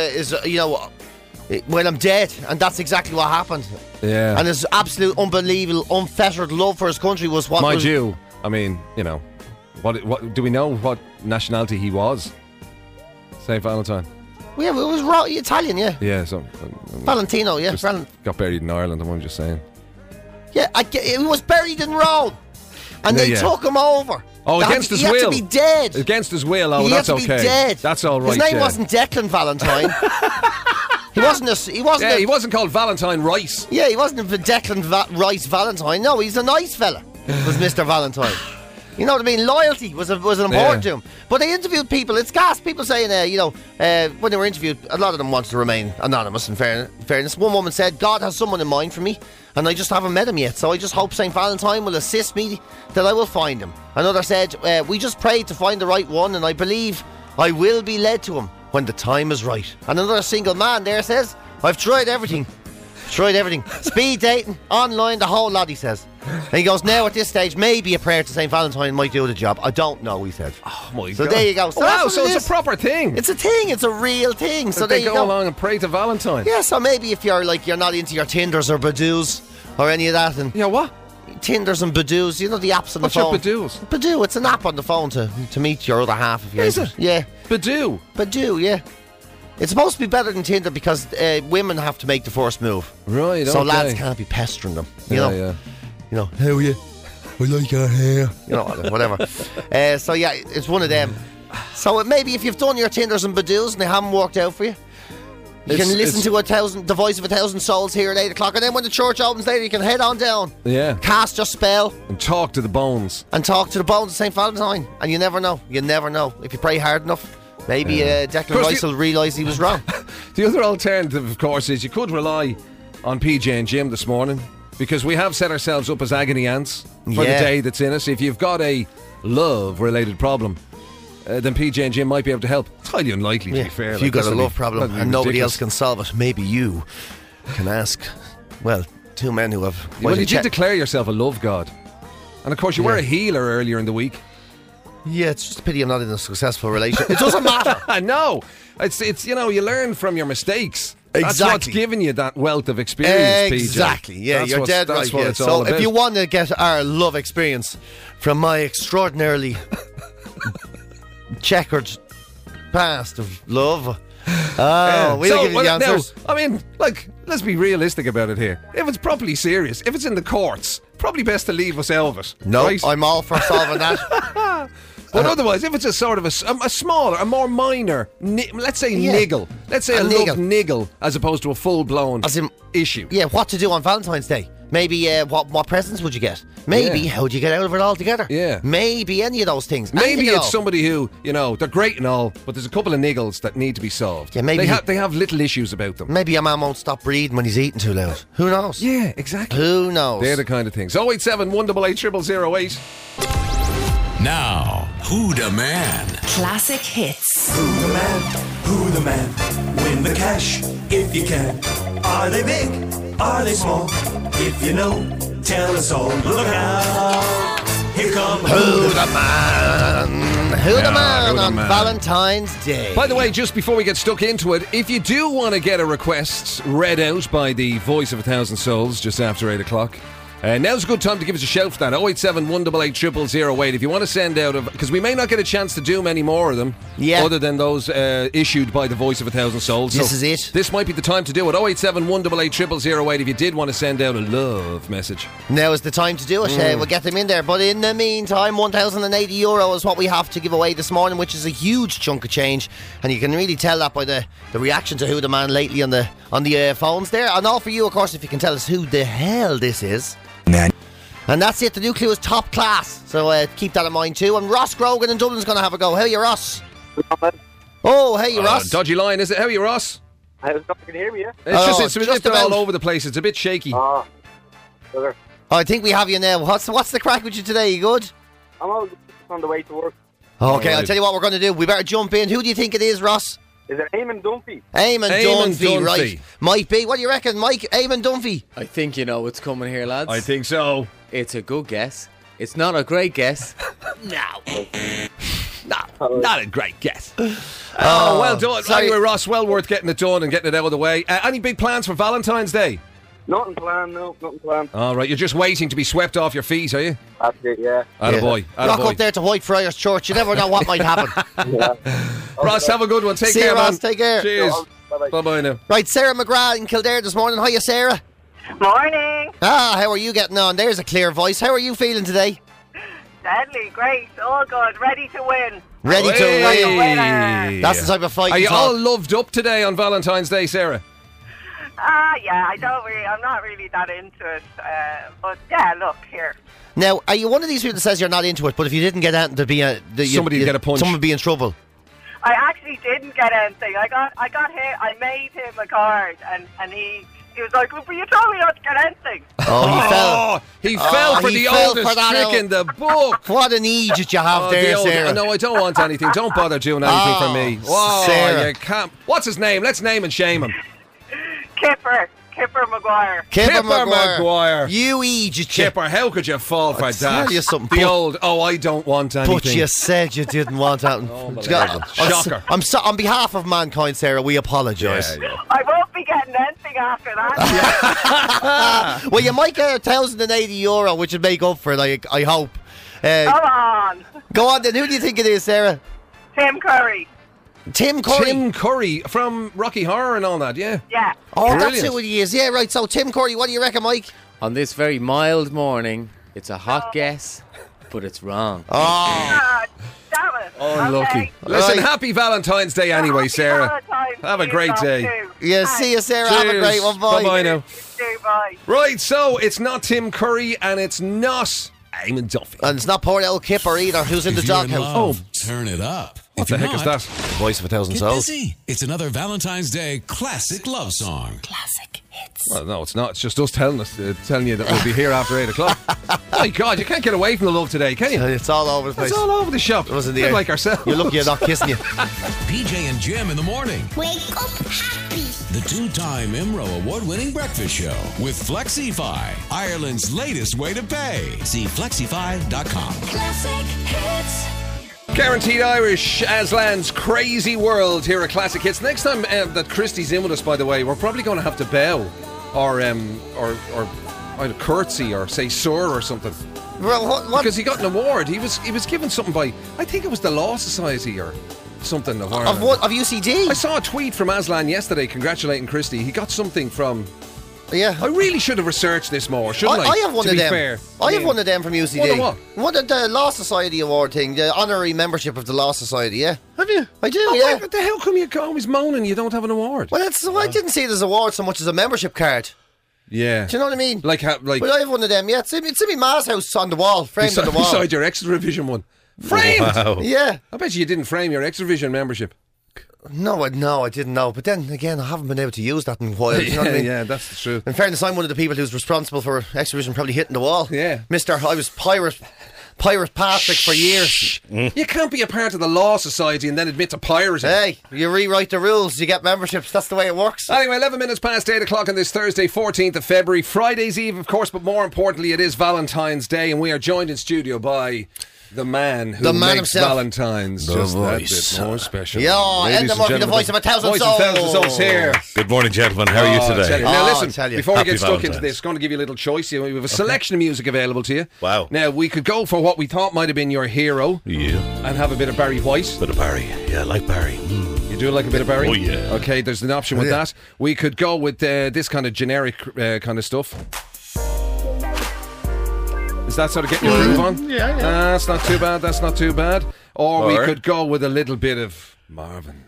when I'm dead, and that's exactly what happened. Yeah. And his absolute, unbelievable, unfettered love for his country was what... Mind you, I mean, what do we know what nationality he was? St. Valentine. Yeah, it was Italian, yeah. Yeah, so... Valentino, yeah. Got buried in Ireland, I'm just saying. Yeah, he was buried in Rome. And they took him over. Oh, against his will. He had to be dead. Against his will, oh, that's okay. He had to be dead. That's all right, His name wasn't Declan Valentine. He wasn't called Valentine Rice. Yeah, he wasn't Declan Rice Valentine. No, he's a nice fella. Was Mr. Valentine. You know what I mean? Loyalty was important to him. But they interviewed people. It's gas. People saying, when they were interviewed, a lot of them wanted to remain anonymous. In fairness, one woman said, "God has someone in mind for me, and I just haven't met him yet. So I just hope St. Valentine will assist me that I will find him." Another said, "We just prayed to find the right one, and I believe I will be led to him when the time is right." And another single man there says, "I've tried everything. Speed dating, online, the whole lot," he says. And he goes, "Now at this stage, maybe a prayer to St. Valentine might do the job. I don't know," he said. Oh my God. So there you go. So it's a proper thing. It's a thing. It's a real thing. So there you go. They go along and pray to Valentine. Yeah, so maybe if you're not into your Tinders or Badoos or any of that. And what? Tinders and Badoos, the apps on the phone. What's your Badoos? Badoo, it's an app on the phone to meet your other half. If you Is it? Yeah. Badoo, yeah. It's supposed to be better than Tinder because women have to make the first move. Right, so okay. lads can't be pestering them. Yeah. How are you? I like your hair. Whatever. So yeah, it's one of them. So maybe if you've done your Tinders and Badoos and they haven't worked out for you, you can listen to the voice of 1,000 souls here at 8 o'clock, and then when the church opens later, you can head on down. Yeah. Cast your spell. And talk to the bones. of St. Valentine. And you never know. If you pray hard enough, maybe Declan Rice will realise he was wrong. The other alternative, of course, is you could rely on PJ and Jim this morning, because we have set ourselves up as agony ants for the day that's in us. If you've got a love-related problem, then PJ and Jim might be able to help. It's highly unlikely, to be fair. If you've got a love problem and nobody else can solve it, maybe you can ask, two men who have... Well, you did declare yourself a love god. And of course, you were a healer earlier in the week. Yeah, it's just a pity I'm not in a successful relationship. It doesn't matter. No. It's you learn from your mistakes. Exactly. That's what's given you that wealth of experience, PJ. Exactly, yeah, you're dead right. That's what it's all so about. if you want to get our love experience from my extraordinarily checkered past of love, we'll give you the answers. Now, let's be realistic about it here. If it's properly serious, if it's in the courts, probably best to leave us Elvis. No, right? I'm all for solving that. But otherwise, if it's a sort of a smaller, a more minor, let's say niggle. Let's say a love niggle as opposed to a full-blown issue. Yeah, what to do on Valentine's Day. Maybe what presents would you get? Maybe how would you get out of it altogether? Yeah. Maybe any of those things. Maybe it's somebody who, they're great and all, but there's a couple of niggles that need to be solved. Yeah, maybe they have little issues about them. Maybe your man won't stop breathing when he's eating too loud. Who knows? Yeah, exactly. Who knows? They're the kind of things. 087 188 0008. Now, Who Da Man? Classic hits. Who the man? Who the man? Win the cash if you can. Are they big? Are they small? If you know, tell us all. Look out! Here come Who the Man? Who the Man on Valentine's Day. By the way, just before we get stuck into it, if you do want to get a request read out by the voice of 1,000 souls just after 8 o'clock, now's a good time to give us a shout for that. 087 188 0008. If you want to send out, because we may not get a chance to do many more of them, other than those issued by the voice of 1,000 souls. This is it. This might be the time to do it. 087 188 0008 if you did want to send out a love message. Now is the time to do it. We'll get them in there. But in the meantime, €1,080 is what we have to give away this morning, which is a huge chunk of change. And you can really tell that by the reaction to Who the Man lately on the phones there. And all for you, of course, if you can tell us who the hell this is. Man. And that's it. The new clue is top class. So keep that in mind too. And Ross Grogan in Dublin's going to have a go. How are you, Ross? Oh, hey, Ross. Dodgy line, is it? How are you, Ross? I was not going to hear me, yeah? It's just all over the place. It's a bit shaky. I think we have you now. What's the crack with you today? You good? I'm all on the way to work. Okay, I'll tell you what we're going to do. We better jump in. Who do you think it is, Ross? Is it Eamon Dunphy? Eamon Dunphy, right. Might be. What do you reckon, Mike? Eamon Dunphy? I think you know what's coming here, lads. I think so. It's a good guess. It's not a great guess. No, not a great guess. Oh, well done. Sorry. Anyway, Ross, well worth getting it done and getting it out of the way. Any big plans for Valentine's Day? Nothing planned, no. Nothing planned. All right, you're just waiting to be swept off your feet, are you? That's it, yeah. Attaboy. Rock up there to Whitefriars Church. You never know what might happen. Ross, have a good one. Take See care, you, man. Ross. Take care. Cheers. Bye-bye. Bye-bye now. Right, Sarah McGrath in Kildare this morning. Hiya, Sarah. Morning. How are you getting on? There's a clear voice. How are you feeling today? Deadly, great, all good, ready to win. Ready to win. Winner. That's the type of fight. Are you all loved up today on Valentine's Day, Sarah? Yeah, I'm not really that into it. But yeah, look, here. Now, are you one of these people that says you're not into it, but if you didn't get out to be somebody would get a punch. Someone would be in trouble? I actually didn't get anything. I got hit. I made him a card, and he was like, "But you told me not to get anything." Oh, he fell for the oldest trick in the book. What an idiot you have there, Sarah. No, I don't want anything. Don't bother doing anything for me. Whoa, Sarah. You can't. What's his name? Let's name and shame him. Kipper Maguire. Kipper Maguire. You idiot. Kipper, how could you fall for that? Tell you something. The old, I don't want anything. But you said you didn't want anything. Shocker. On behalf of mankind, Sarah, we apologise. Yeah. I won't be getting anything after that. Well, you might get €1,080, which would make up for it, I hope. Come on. Go on then. Who do you think it is, Sarah? Tim Curry. Tim Curry. Tim Curry from Rocky Horror and all that, yeah? Yeah. Oh, brilliant. That's who he is. Yeah, right. So, Tim Curry, what do you reckon, Mike? On this very mild morning, it's a hot guess, but it's wrong. Damn it. Unlucky. Okay. Listen, happy Valentine's Day anyway, Happy Sarah. Valentine's Have a to great you day. too. Yeah, Thanks. see you, Sarah. Have a great one. Bye. Bye-bye now. You too, bye. Right, so it's not Tim Curry and it's not Eamon Dunphy. And it's not poor little Kipper either, who's in the doghouse. Turn it up. What the heck is that? The voice of 1,000 Get souls. busy. It's another Valentine's Day classic love song. Classic hits. Well, no, it's not. It's just us telling you that we'll be here after 8 o'clock. My God, you can't get away from the love today, can you? It's all over the place. It's all over the shop. It was in the Bit air. like ourselves. You're lucky you're not kissing you. PJ and Jim in the morning. Wake up happy. The 2-time IMRO award-winning breakfast show with Flexify, Ireland's latest way to pay. See flexify.com. Classic hits. Guaranteed Irish, Aslan's Crazy World here at Classic Hits. Next time that Christy's in with us, by the way, we're probably going to have to bow or either curtsy or say sir or something. Well, what? Because he got an award. He was given something by, I think it was the Law Society or something of Ireland. Of what? Of UCD? I saw a tweet from Aslan yesterday congratulating Christy. He got something from... Yeah. I really should have researched this more, shouldn't I? I have one to of be them. Fair. I have one of them from UCD. What? What the Law Society award thing, the honorary membership of the Law Society, yeah. Have you? I do, Oh, yeah. What the hell come you always moaning you don't have an award? Well, I didn't see it as an award so much as a membership card. Yeah. Do you know what I mean? Like But I have one of them, yeah. It's in my ma's house on the wall, framed on the wall. Beside your Extra Vision one. Framed? Wow. Yeah. I bet you didn't frame your Extra Vision membership. No, I didn't know. But then again, I haven't been able to use that in a while. You know what I mean? Yeah, that's the truth. In fairness, I'm one of the people who's responsible for Extravision probably hitting the wall. Yeah. I was Pirate Patrick for years. You can't be a part of the Law Society and then admit to pirating. Hey, you rewrite the rules, you get memberships. That's the way it works. Anyway, 11 minutes past 8 o'clock on this Thursday, 14th of February. Friday's Eve, of course, but more importantly, it is Valentine's Day, and we are joined in studio by... the man who makes himself. Valentine's The just voice. that bit more special. Yeah, Ladies Enda and Murphy, the gentlemen, voice of 1,000 voice of 1,000 souls here. Good morning, gentlemen. How are you Tell today? you. Now Oh, listen, tell you. before we Happy get stuck into Valentine's. this, going to give you a little choice. We have a selection of music available to you. Wow. Now, we could go for what we thought might have been your hero Yeah. and have a bit of Barry White. Bit of Barry. Yeah, I like Barry. You do like a bit of Barry? Oh, yeah. Okay, there's an option with that. We could go with this kind of generic kind of stuff. Is that sort of getting your groove on? Yeah. That's not too bad. That's not too bad. Or we could go with a little bit of Marvin.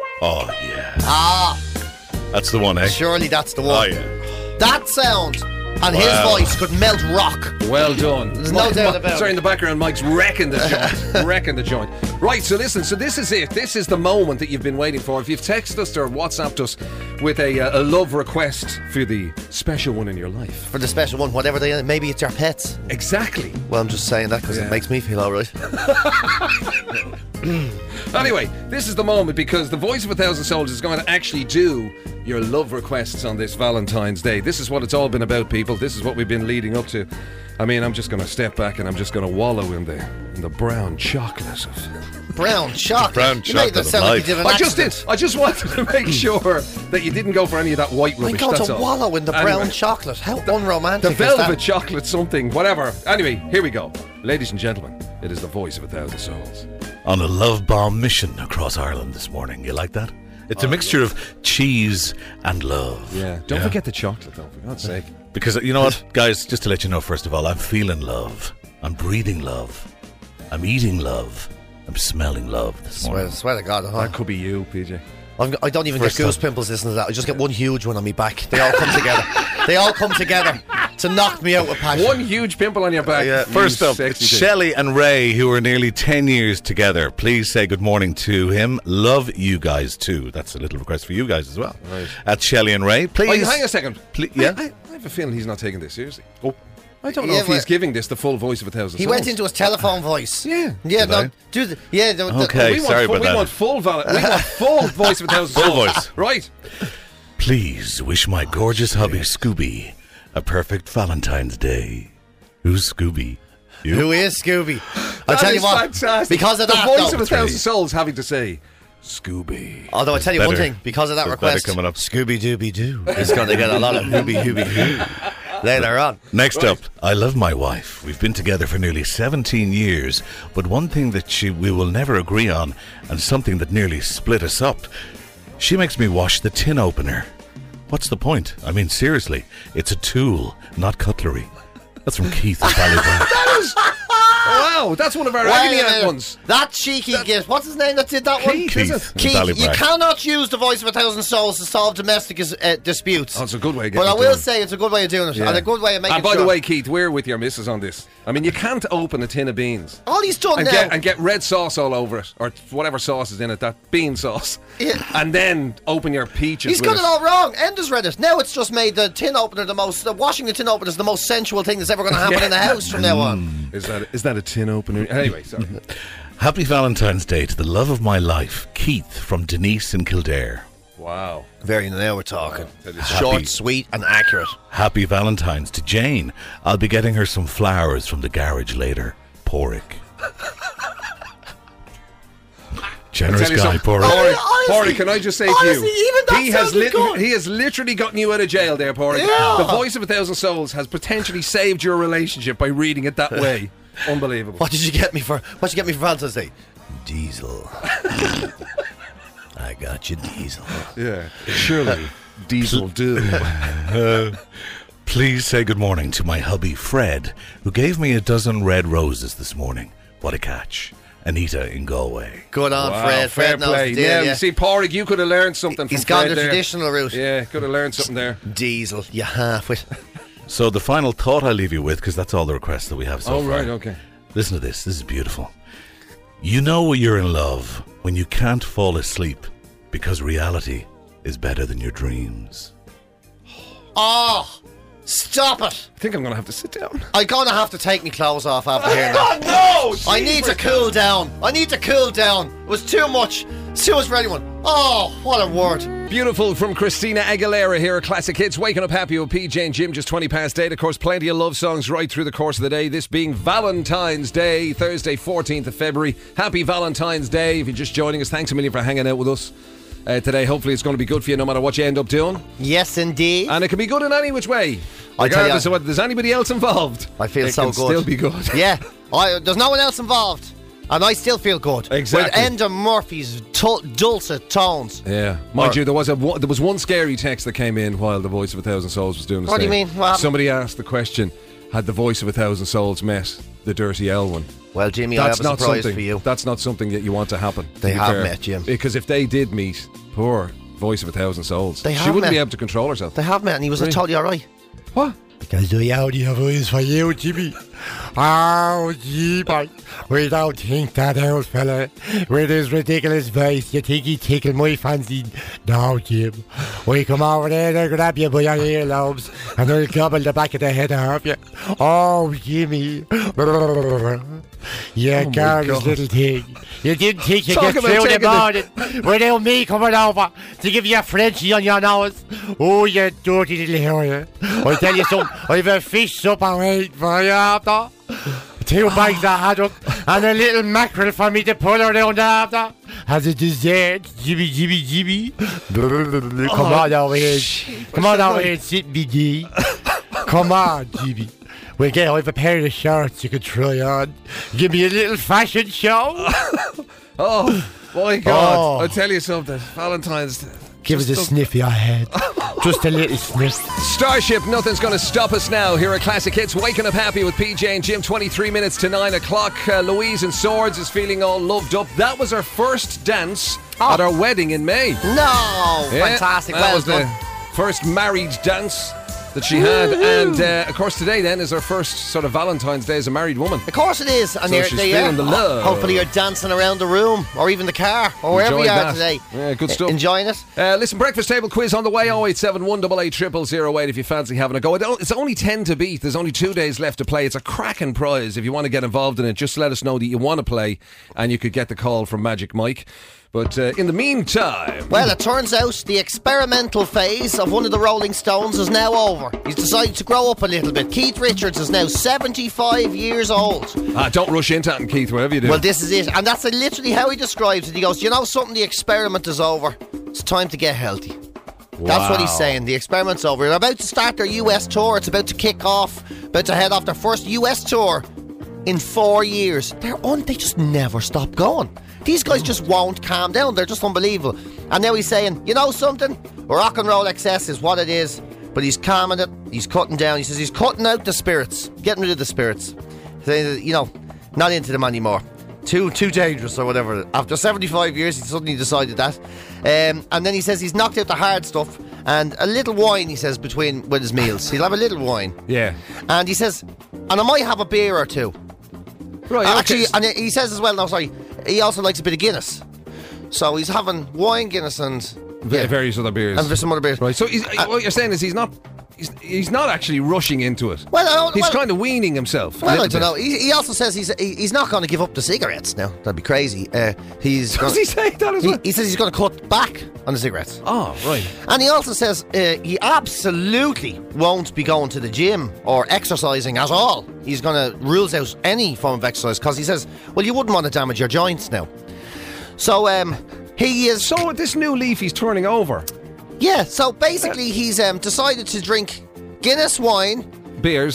Oh, yeah. Ah, That's the one, eh? surely that's the one. Oh, yeah. That sound And his voice could melt rock. Well done. There's no doubt about it. Sorry, in the background, Mike's wrecking the joint. Wrecking the joint. Right, so listen, so this is it. This is the moment that you've been waiting for. If you've texted us or WhatsApped us with a love request for the special one in your life. For the special one, whatever they are. Maybe it's your pets. Exactly. Well, I'm just saying that because it makes me feel alright. Anyway, this is the moment because the Voice of a Thousand Souls is going to actually do your love requests on this Valentine's Day. This is what it's all been about, people. This is what we've been leading up to. I mean, I'm just going to step back and I'm just going to wallow in the brown chocolate of... Brown chocolate? Brown chocolate. You made that sound like you did an accident. I just wanted to make sure that you didn't go for any of that white rubbish. I'm going to wallow in the brown chocolate. How unromantic is that? The velvet chocolate something, whatever. Anyway, here we go. Ladies and gentlemen, it is the Voice of a Thousand Souls. On a love bomb mission across Ireland this morning. You like that? It's a mixture of cheese and love. Yeah. Don't forget the chocolate, though, for God's sake. Because, you know what, guys, just to let you know, first of all, I'm feeling love. I'm breathing love. I'm eating love. I'm smelling love this morning. Swear to God. That could be you, PJ. I don't even get goose pimples listening to that. I just get one huge one on my back. They all come together. They all come together to knock me out with passion. One huge pimple on your back. Yeah. First up, it's Shelley and Ray, who are nearly 10 years together. Please say good morning to him. Love you guys too. That's a little request for you guys as well. Right. At Shelley and Ray, please. Hang a second. Yeah? I have a feeling he's not taking this seriously. I don't know if he's giving this the full Voice of a Thousand Souls. He went into his telephone voice. Yeah. Yeah, no. Okay, sorry about that. We want full Voice of a Thousand Souls. Full voice. Right. Please wish my gorgeous hubby Scooby a perfect Valentine's Day. Who's Scooby? You? Who is Scooby? I'll tell you what. Fantastic. Because of that, the Voice of a Thousand Souls having to say Scooby. Although I tell you one thing, because of that request, coming up. Scooby Dooby Doo is going to get a lot of hooby hoo later on. Next up, I love my wife. We've been together for nearly 17 years, but one thing that we will never agree on, and something that nearly split us up, she makes me wash the tin opener. What's the point? I mean, seriously, it's a tool, not cutlery. That's from Keith in Ballybrack. That is... Wow, that's one of our agony aunt ones. That cheeky gift. What's his name that did that one? Keith. Keith. You cannot use the Voice of a Thousand Souls to solve domestic disputes. Oh, it's a good way of getting it. But I will say it's a good way of doing it. Yeah. And a good way of making it. And by the way, Keith, we're with your missus on this. I mean, you can't open a tin of beans. All he's done and now. Get red sauce all over it. Or whatever sauce is in it, that bean sauce. Yeah. And then open your peaches He's got it all wrong. Enda's read it. Now it's just made the tin opener washing the tin opener is the most sensual thing that's ever going to happen in the house from now on. Is that a tin opener? Anyway, sorry. Happy Valentine's Day to the love of my life, Keith from Denise in Kildare. Wow. Very now we're talking. Short, sweet and accurate. Happy Valentine's to Jane. I'll be getting her some flowers from the garage later. Porrick. Generous guy, Porrick. Porrick, can I just say to you, he has literally gotten you out of jail there, Porrick. Yeah. The Voice of a Thousand Souls has potentially saved your relationship by reading it that way. Unbelievable. What did you get me for Valentine's Day? Diesel. I got you, Diesel. Yeah, surely Diesel do. Please say good morning to my hubby Fred, who gave me a dozen red roses this morning. What a catch. Anita in Galway. Good on, Fred. Fred knows the deal, yeah, you see, Porrick, you could have learned something from He's gone Fred the traditional route. Yeah, could have learned something there. Diesel, you half it. So the final thought I'll leave you with, because that's all the requests that we have so far. Oh, right, okay. Listen to this. This is beautiful. You know you're in love when you can't fall asleep because reality is better than your dreams. Oh, stop it. I think I'm going to have to sit down. I'm going to have to take my clothes off after hearing that. No! I need to cool down. It was too much. It's too much for anyone. Oh, what a word. Beautiful from Christina Aguilera here at Classic Hits. Waking up happy with PJ and Jim, just 20 past 8. Of course, plenty of love songs right through the course of the day. This being Valentine's Day, Thursday, 14th of February. Happy Valentine's Day. If you're just joining us, thanks a million for hanging out with us today. Hopefully it's going to be good for you no matter what you end up doing. Yes, indeed. And it can be good in any which way. Regardless of whether there's anybody else involved. I feel so good. It can still be good. Yeah. There's no one else involved. And I still feel good. Exactly. With Enda Murphy's dulcet tones. Yeah. Mind you, there was one scary text that came in while the Voice of a Thousand Souls was doing this. What do you mean? What happened? Somebody asked the question, had the Voice of a Thousand Souls met the Dirty Elwyn? Well, Jimmy, I have a surprise for you. That's not something that you want to happen. They have met, Jim. Because if they did meet, poor Voice of a Thousand Souls, she wouldn't be able to control herself. They have met, and he was totally alright. What? Because I only have eyes for you, Jimmy. Oh, Jimmy. We don't think that old fella with his ridiculous voice, you think he'd tickle my fancy? No, Jim. We come over there and grab you by your earlobes and they'll gobble the back of the head off you. Oh, Jimmy. You gorgeous little thing. You didn't think you'd get through the morning without me coming over to give you a Frenchie on your nose. Oh, you dirty little harrier. I tell you something, I've a fish supper waiting for you after. 2 bags of haddock and a little mackerel for me to pull around after. As a dessert, Jimmy. Come on over here. Come on over here and sit me, G. Come on, Jimmy. I have a pair of shorts you could try on. Give me a little fashion show. Oh, my God. I'll tell you something. Valentine's Day. Give us a sniff, your head. Just a little sniff. Starship, nothing's going to stop us now. Here are Classic Hits. Waking up happy with PJ and Jim. 23 minutes to 9 o'clock. Louise in Swords is feeling all loved up. That was her first dance at our wedding in May. No! Yeah, fantastic. That was the first married dance that she had, and of course today then is her first sort of Valentine's Day as a married woman. Of course it is, and so she's feeling the love. Hopefully you're dancing around the room or even the car or wherever you are today. Yeah, good stuff. Enjoying it. Listen, breakfast table quiz on the way. 0871 88 0008 if you fancy having a go. It's only 10 to beat. There's only 2 days left to play. It's a cracking prize. If you want to get involved in it, just let us know that you want to play, and you could get the call from Magic Mike. But in the meantime... Well, it turns out the experimental phase of one of the Rolling Stones is now over. He's decided to grow up a little bit. Keith Richards is now 75 years old. Don't rush into it, Keith, whatever you do. Well, this is it. And that's literally how he describes it. He goes, you know something, the experiment is over. It's time to get healthy. Wow. That's what he's saying. The experiment's over. They're about to start their US tour. It's about to kick off. About to head off their first US tour in 4 years. They just never stop going. These guys just won't calm down. They're just unbelievable. And now he's saying, you know something? Rock and roll excess is what it is. But he's calming it. He's cutting down. He says he's cutting out the spirits. Getting rid of the spirits. You know, not into them anymore. Too dangerous or whatever. After 75 years, he suddenly decided that. And then he says he's knocked out the hard stuff. And a little wine, he says, with his meals. He'll have a little wine. Yeah. And he says, and I might have a beer or two. Right, actually, and he says as well, he also likes a bit of Guinness. So he's having wine, Guinness and... various other beers. And some other beers. Right, so what you're saying is he's not actually rushing into it. He's kind of weaning himself. Well, I don't know. He also says he's not going to give up the cigarettes now. That'd be crazy. Does he say that as well? He says he's going to cut back on the cigarettes. Oh, right. And he also says he absolutely won't be going to the gym or exercising at all. He's going to rules out any form of exercise because he says, well, you wouldn't want to damage your joints now. So he is... So this new leaf he's turning over. Yeah, so basically he's decided to drink Guinness wine, beer,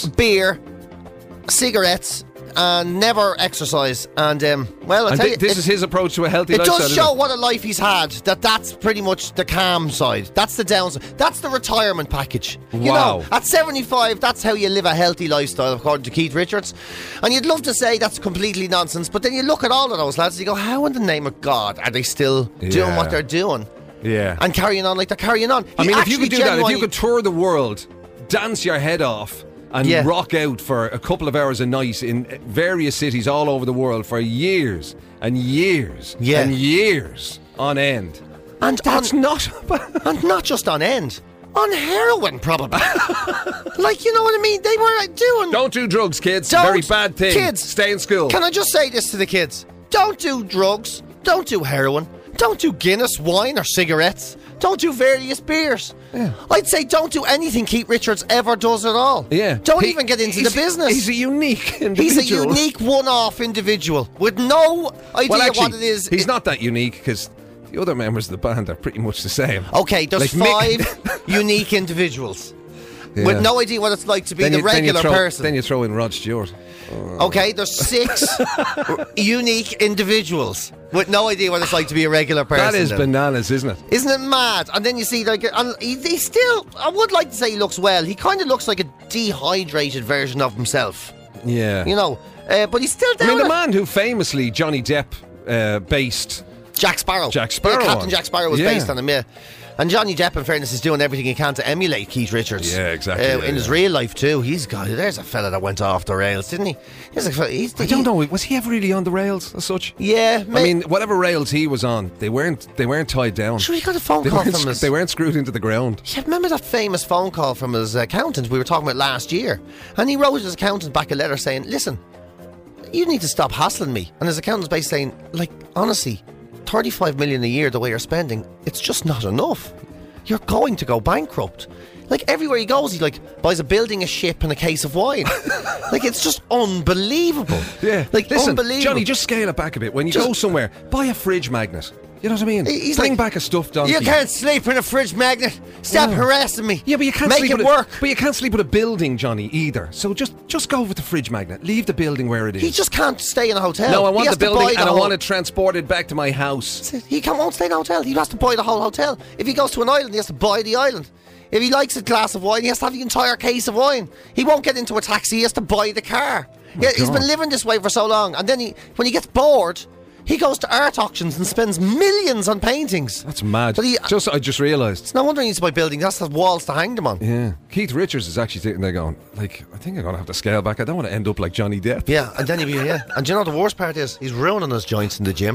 cigarettes, and never exercise. And I'll tell you, this is his approach to a healthy lifestyle. It does show what a life he's had. That's pretty much the calm side. That's the downside. That's the retirement package. Wow. You know, at 75, that's how you live a healthy lifestyle, according to Keith Richards. And you'd love to say that's completely nonsense, but then you look at all of those lads and you go, how in the name of God are they still doing what they're doing? Yeah. And carrying on like they're carrying on. I mean, if you could do that, if you could tour the world, dance your head off, and rock out for a couple of hours a night in various cities all over the world for years and years and years on end. And that's not... and not just on end. On heroin, probably. Like, you know what I mean? They were doing... Don't do drugs, kids. Very bad thing. Kids. Stay in school. Can I just say this to the kids? Don't do drugs. Don't do heroin. Don't do Guinness wine or cigarettes. Don't do various beers. Yeah. I'd say don't do anything Keith Richards ever does at all. Yeah. Don't even get into the business. He's a unique individual. He's a unique one-off individual with no idea what it is. He's not that unique because the other members of the band are pretty much the same. Okay, there's like 5 unique individuals with no idea what it's like to be the regular person. Then you throw in Rod Stewart. Okay, there's 6 unique individuals with no idea what it's like to be a regular person. That is bananas, isn't it? Isn't it mad? And then you see, like, and he still, I would like to say he looks well. He kind of looks like a dehydrated version of himself. Yeah. You know, but he's still down. I mean, the man who famously Johnny Depp based Jack Sparrow. Jack Sparrow. Yeah, Captain Jack Sparrow was based on him, yeah. And Johnny Depp, in fairness, is doing everything he can to emulate Keith Richards. Yeah, exactly. In his real life too. There's a fella that went off the rails, didn't he? I don't know. Was he ever really on the rails as such? Yeah. I mean, whatever rails he was on, they weren't tied down. Sure, he got a phone call from us. They weren't screwed into the ground. Yeah, remember that famous phone call from his accountant we were talking about last year? And he wrote his accountant back a letter saying, listen, you need to stop hassling me. And his accountant's basically saying, like, honestly, 35 million a year the way you're spending, it's just not enough. You're going to go bankrupt. Like, everywhere he goes, he buys a building, a ship, and a case of wine. Like, it's just unbelievable. Yeah. Like, listen, unbelievable. Johnny, just scale it back a bit. When you go somewhere, buy a fridge magnet. You know what I mean? Bring back a stuffed donkey. You can't sleep in a fridge magnet. Stop harassing me. Yeah, but you can't make sleep it work. But you can't sleep with a building, Johnny, either. So just go with the fridge magnet. Leave the building where it is. He just can't stay in a hotel. No, I want the building and I want it transported back to my house. Won't stay in a hotel. He has to buy the whole hotel. If he goes to an island, he has to buy the island. If he likes a glass of wine, he has to have the entire case of wine. He won't get into a taxi. He has to buy the car. He's been living this way for so long. And then when he gets bored, he goes to art auctions and spends millions on paintings. That's mad. I just realised. It's no wonder he needs to buy buildings. That's the walls to hang them on. Yeah. Keith Richards is actually sitting there going, I think I'm going to have to scale back. I don't want to end up like Johnny Depp. Yeah, and then And do you know what the worst part is? He's ruining his joints in the gym.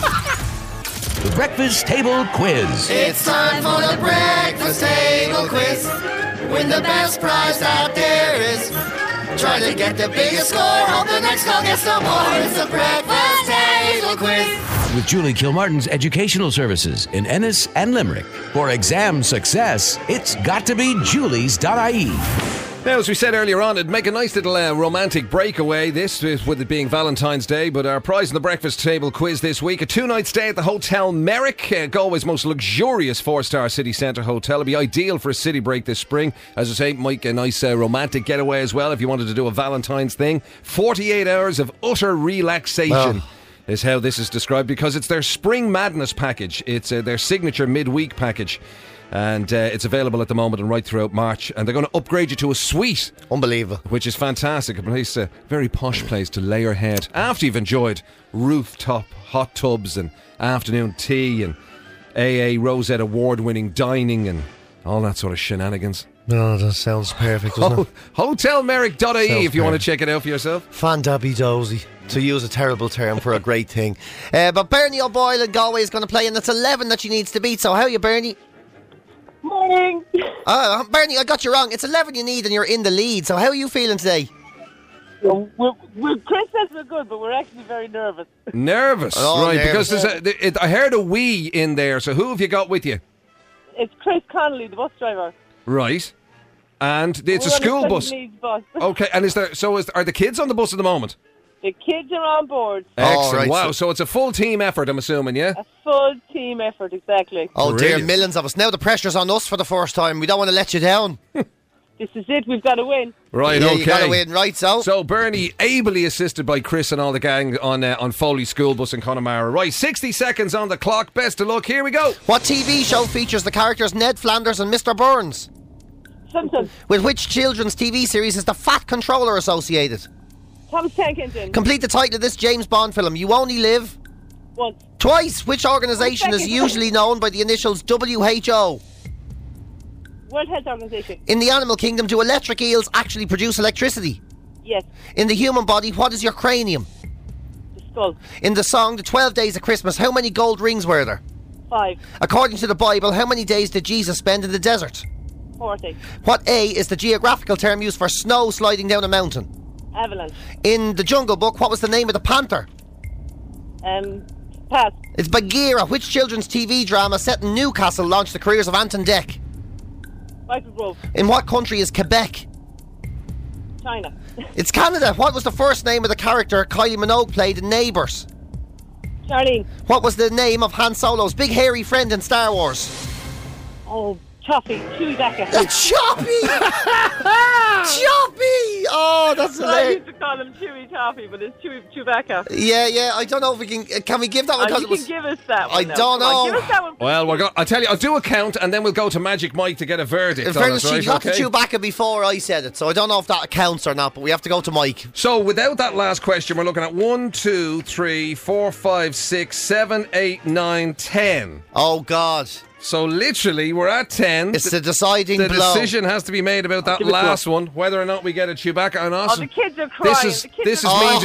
The Breakfast Table Quiz. It's time for the Breakfast Table Quiz. Win the best prize out there is. Try to get the biggest score. Hope the next call gets no more. It's the Breakfast Table Quiz. With Julie Kilmartin's Educational Services in Ennis and Limerick. For exam success, it's got to be julies.ie. Now, as we said earlier on, it'd make a nice little romantic breakaway, this, with it being Valentine's Day, but our prize in the Breakfast Table Quiz this week, a 2-night stay at the Hotel Merrick, Galway's most luxurious 4-star city centre hotel. It'd be ideal for a city break this spring. As I say, might get a nice romantic getaway as well if you wanted to do a Valentine's thing. 48 hours of utter relaxation. Is how this is described, because it's their Spring Madness package. It's their signature midweek package. And it's available at the moment and right throughout March. And they're going to upgrade you to a suite. Unbelievable. Which is fantastic. A very posh place to lay your head after you've enjoyed rooftop hot tubs and afternoon tea and AA Rosette award-winning dining and all that sort of shenanigans. No, that sounds perfect, doesn't it? Hotelmerrick.ie if you want to check it out for yourself. Fandabby-dozy, to use a terrible term for a great thing. But Bernie O'Boyle in Galway is going to play, and it's 11 that she needs to beat. So how are you, Bernie? Morning. Bernie, I got you wrong. It's 11 you need and you're in the lead. So how are you feeling today? Chris says we're good, but we're actually very nervous. Nervous? Right, nervous. Because I heard a we in there. So who have you got with you? It's Chris Connolly, the bus driver. Right. And it's a school bus. Bus. Okay, and are the kids on the bus at the moment? The kids are on board. Excellent. Right, wow, so it's a full team effort, I'm assuming, yeah? A full team effort, exactly. Oh, dear, millions of us. Now the pressure's on us for the first time. We don't want to let you down. This is it, we've got to win. Right, yeah, okay. You got to win, right, so. So, Bernie, ably assisted by Chris and all the gang on Foley School Bus in Connemara. Right, 60 seconds on the clock. Best of luck. Here we go. What TV show features the characters Ned Flanders and Mr. Burns? Simpsons. With which children's TV series is the Fat Controller associated? Thomas Tank Engine. Complete the title of this James Bond film. You Only Live Once. Twice. Which organisation is usually known by the initials WHO? World Health Organization. In the animal kingdom, do electric eels actually produce electricity? Yes. In the human body, what is your cranium? The skull. In the song The 12 Days of Christmas, how many gold rings were there? 5. According to the Bible, how many days did Jesus spend in the desert? 40. What A is the geographical term used for snow sliding down a mountain? Avalanche. In the Jungle Book, what was the name of the panther? Pass. It's Bagheera. Which children's TV drama set in Newcastle launched the careers of Ant and Dec? Michael Grove. In what country is Quebec? China. It's Canada. What was the first name of the character Kylie Minogue played in Neighbours? Charlene. What was the name of Han Solo's big hairy friend in Star Wars? Oh, Choppy. Chewbacca. Choppy! Choppy! Oh, that's I hilarious. used to call him Chewy Toffee, but it's Chewbacca. Yeah. I don't know if we can we give that one? You can give us that one. I don't know. Give us that one. Well, I'll tell you, I'll do a count and then we'll go to Magic Mike to get a verdict. In fairness, on it, right? she got to Chewbacca before I said it, so I don't know if that counts or not, but we have to go to Mike. So, without that last question, we're looking at 1, 2, 3, 4, 5, 6, 7, 8, 9, 10. Oh, God. So, literally, we're at 10. It's the deciding blow. The decision has to be made about that last one, whether or not we get a Chewbacca or not. Oh, the kids are crying. This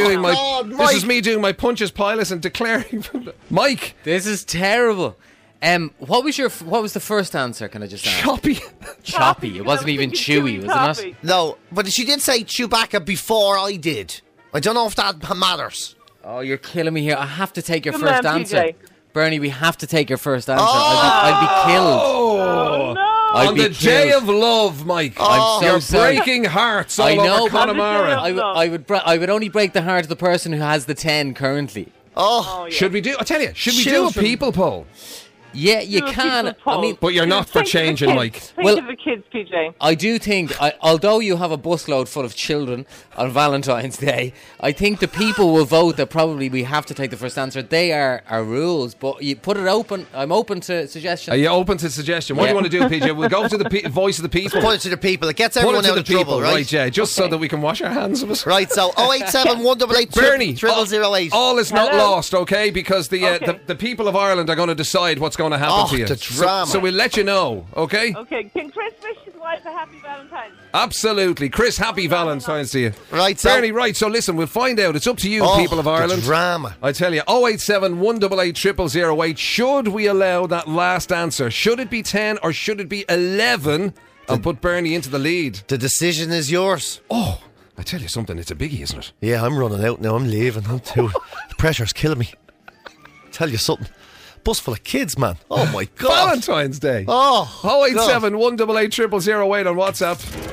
is me doing my Pontius Pilate and declaring. Mike, this is terrible. What was the first answer? Can I just ask? Choppy. It wasn't even chewy, was it not? No, but she did say Chewbacca before I did. I don't know if that matters. Oh, you're killing me here. I have to take your Good first man, answer. PJ. Bernie, we have to take your first answer. I'd be killed. Oh, no. On the day of love, Mike. I'm so You're sorry. breaking hearts all I know, over Connemara. I would only break the heart of the person who has the 10 currently. Oh, yeah. Should we do a people poll? Yeah, you can. I mean, but you're not for changing, Mike. Think of the kids, PJ. I do think, although you have a busload full of children on Valentine's Day, I think the people will vote that probably we have to take the first answer. They are our rules, but you put it open. I'm open to suggestions. Are you open to suggestion? What do you want to do, PJ? We'll go to the voice of the people. Put it to the people. It gets everyone out of trouble, right? Yeah, just so that we can wash our hands of it. Right, so 087 188 Bernie, 0008. all is not lost, okay? Because the people of Ireland are going to decide what's going to happen to you. Drama. So we'll let you know, okay? Okay, can Chris wish his wife a happy Valentine's? Absolutely. Chris, happy Valentine's to you. Right, so Bernie, right, so listen, we'll find out. It's up to you, people of Ireland. The drama. I tell you, 087 188 0008. Should we allow that last answer? Should it be 10 or should it be 11 and put Bernie into the lead? The decision is yours. Oh, I tell you something, it's a biggie, isn't it? Yeah, I'm running out now. I'm leaving. The pressure's killing me. Tell you something. Bus full of kids, man. Oh my God. Valentine's Day. Oh. 087 188 0008 on WhatsApp.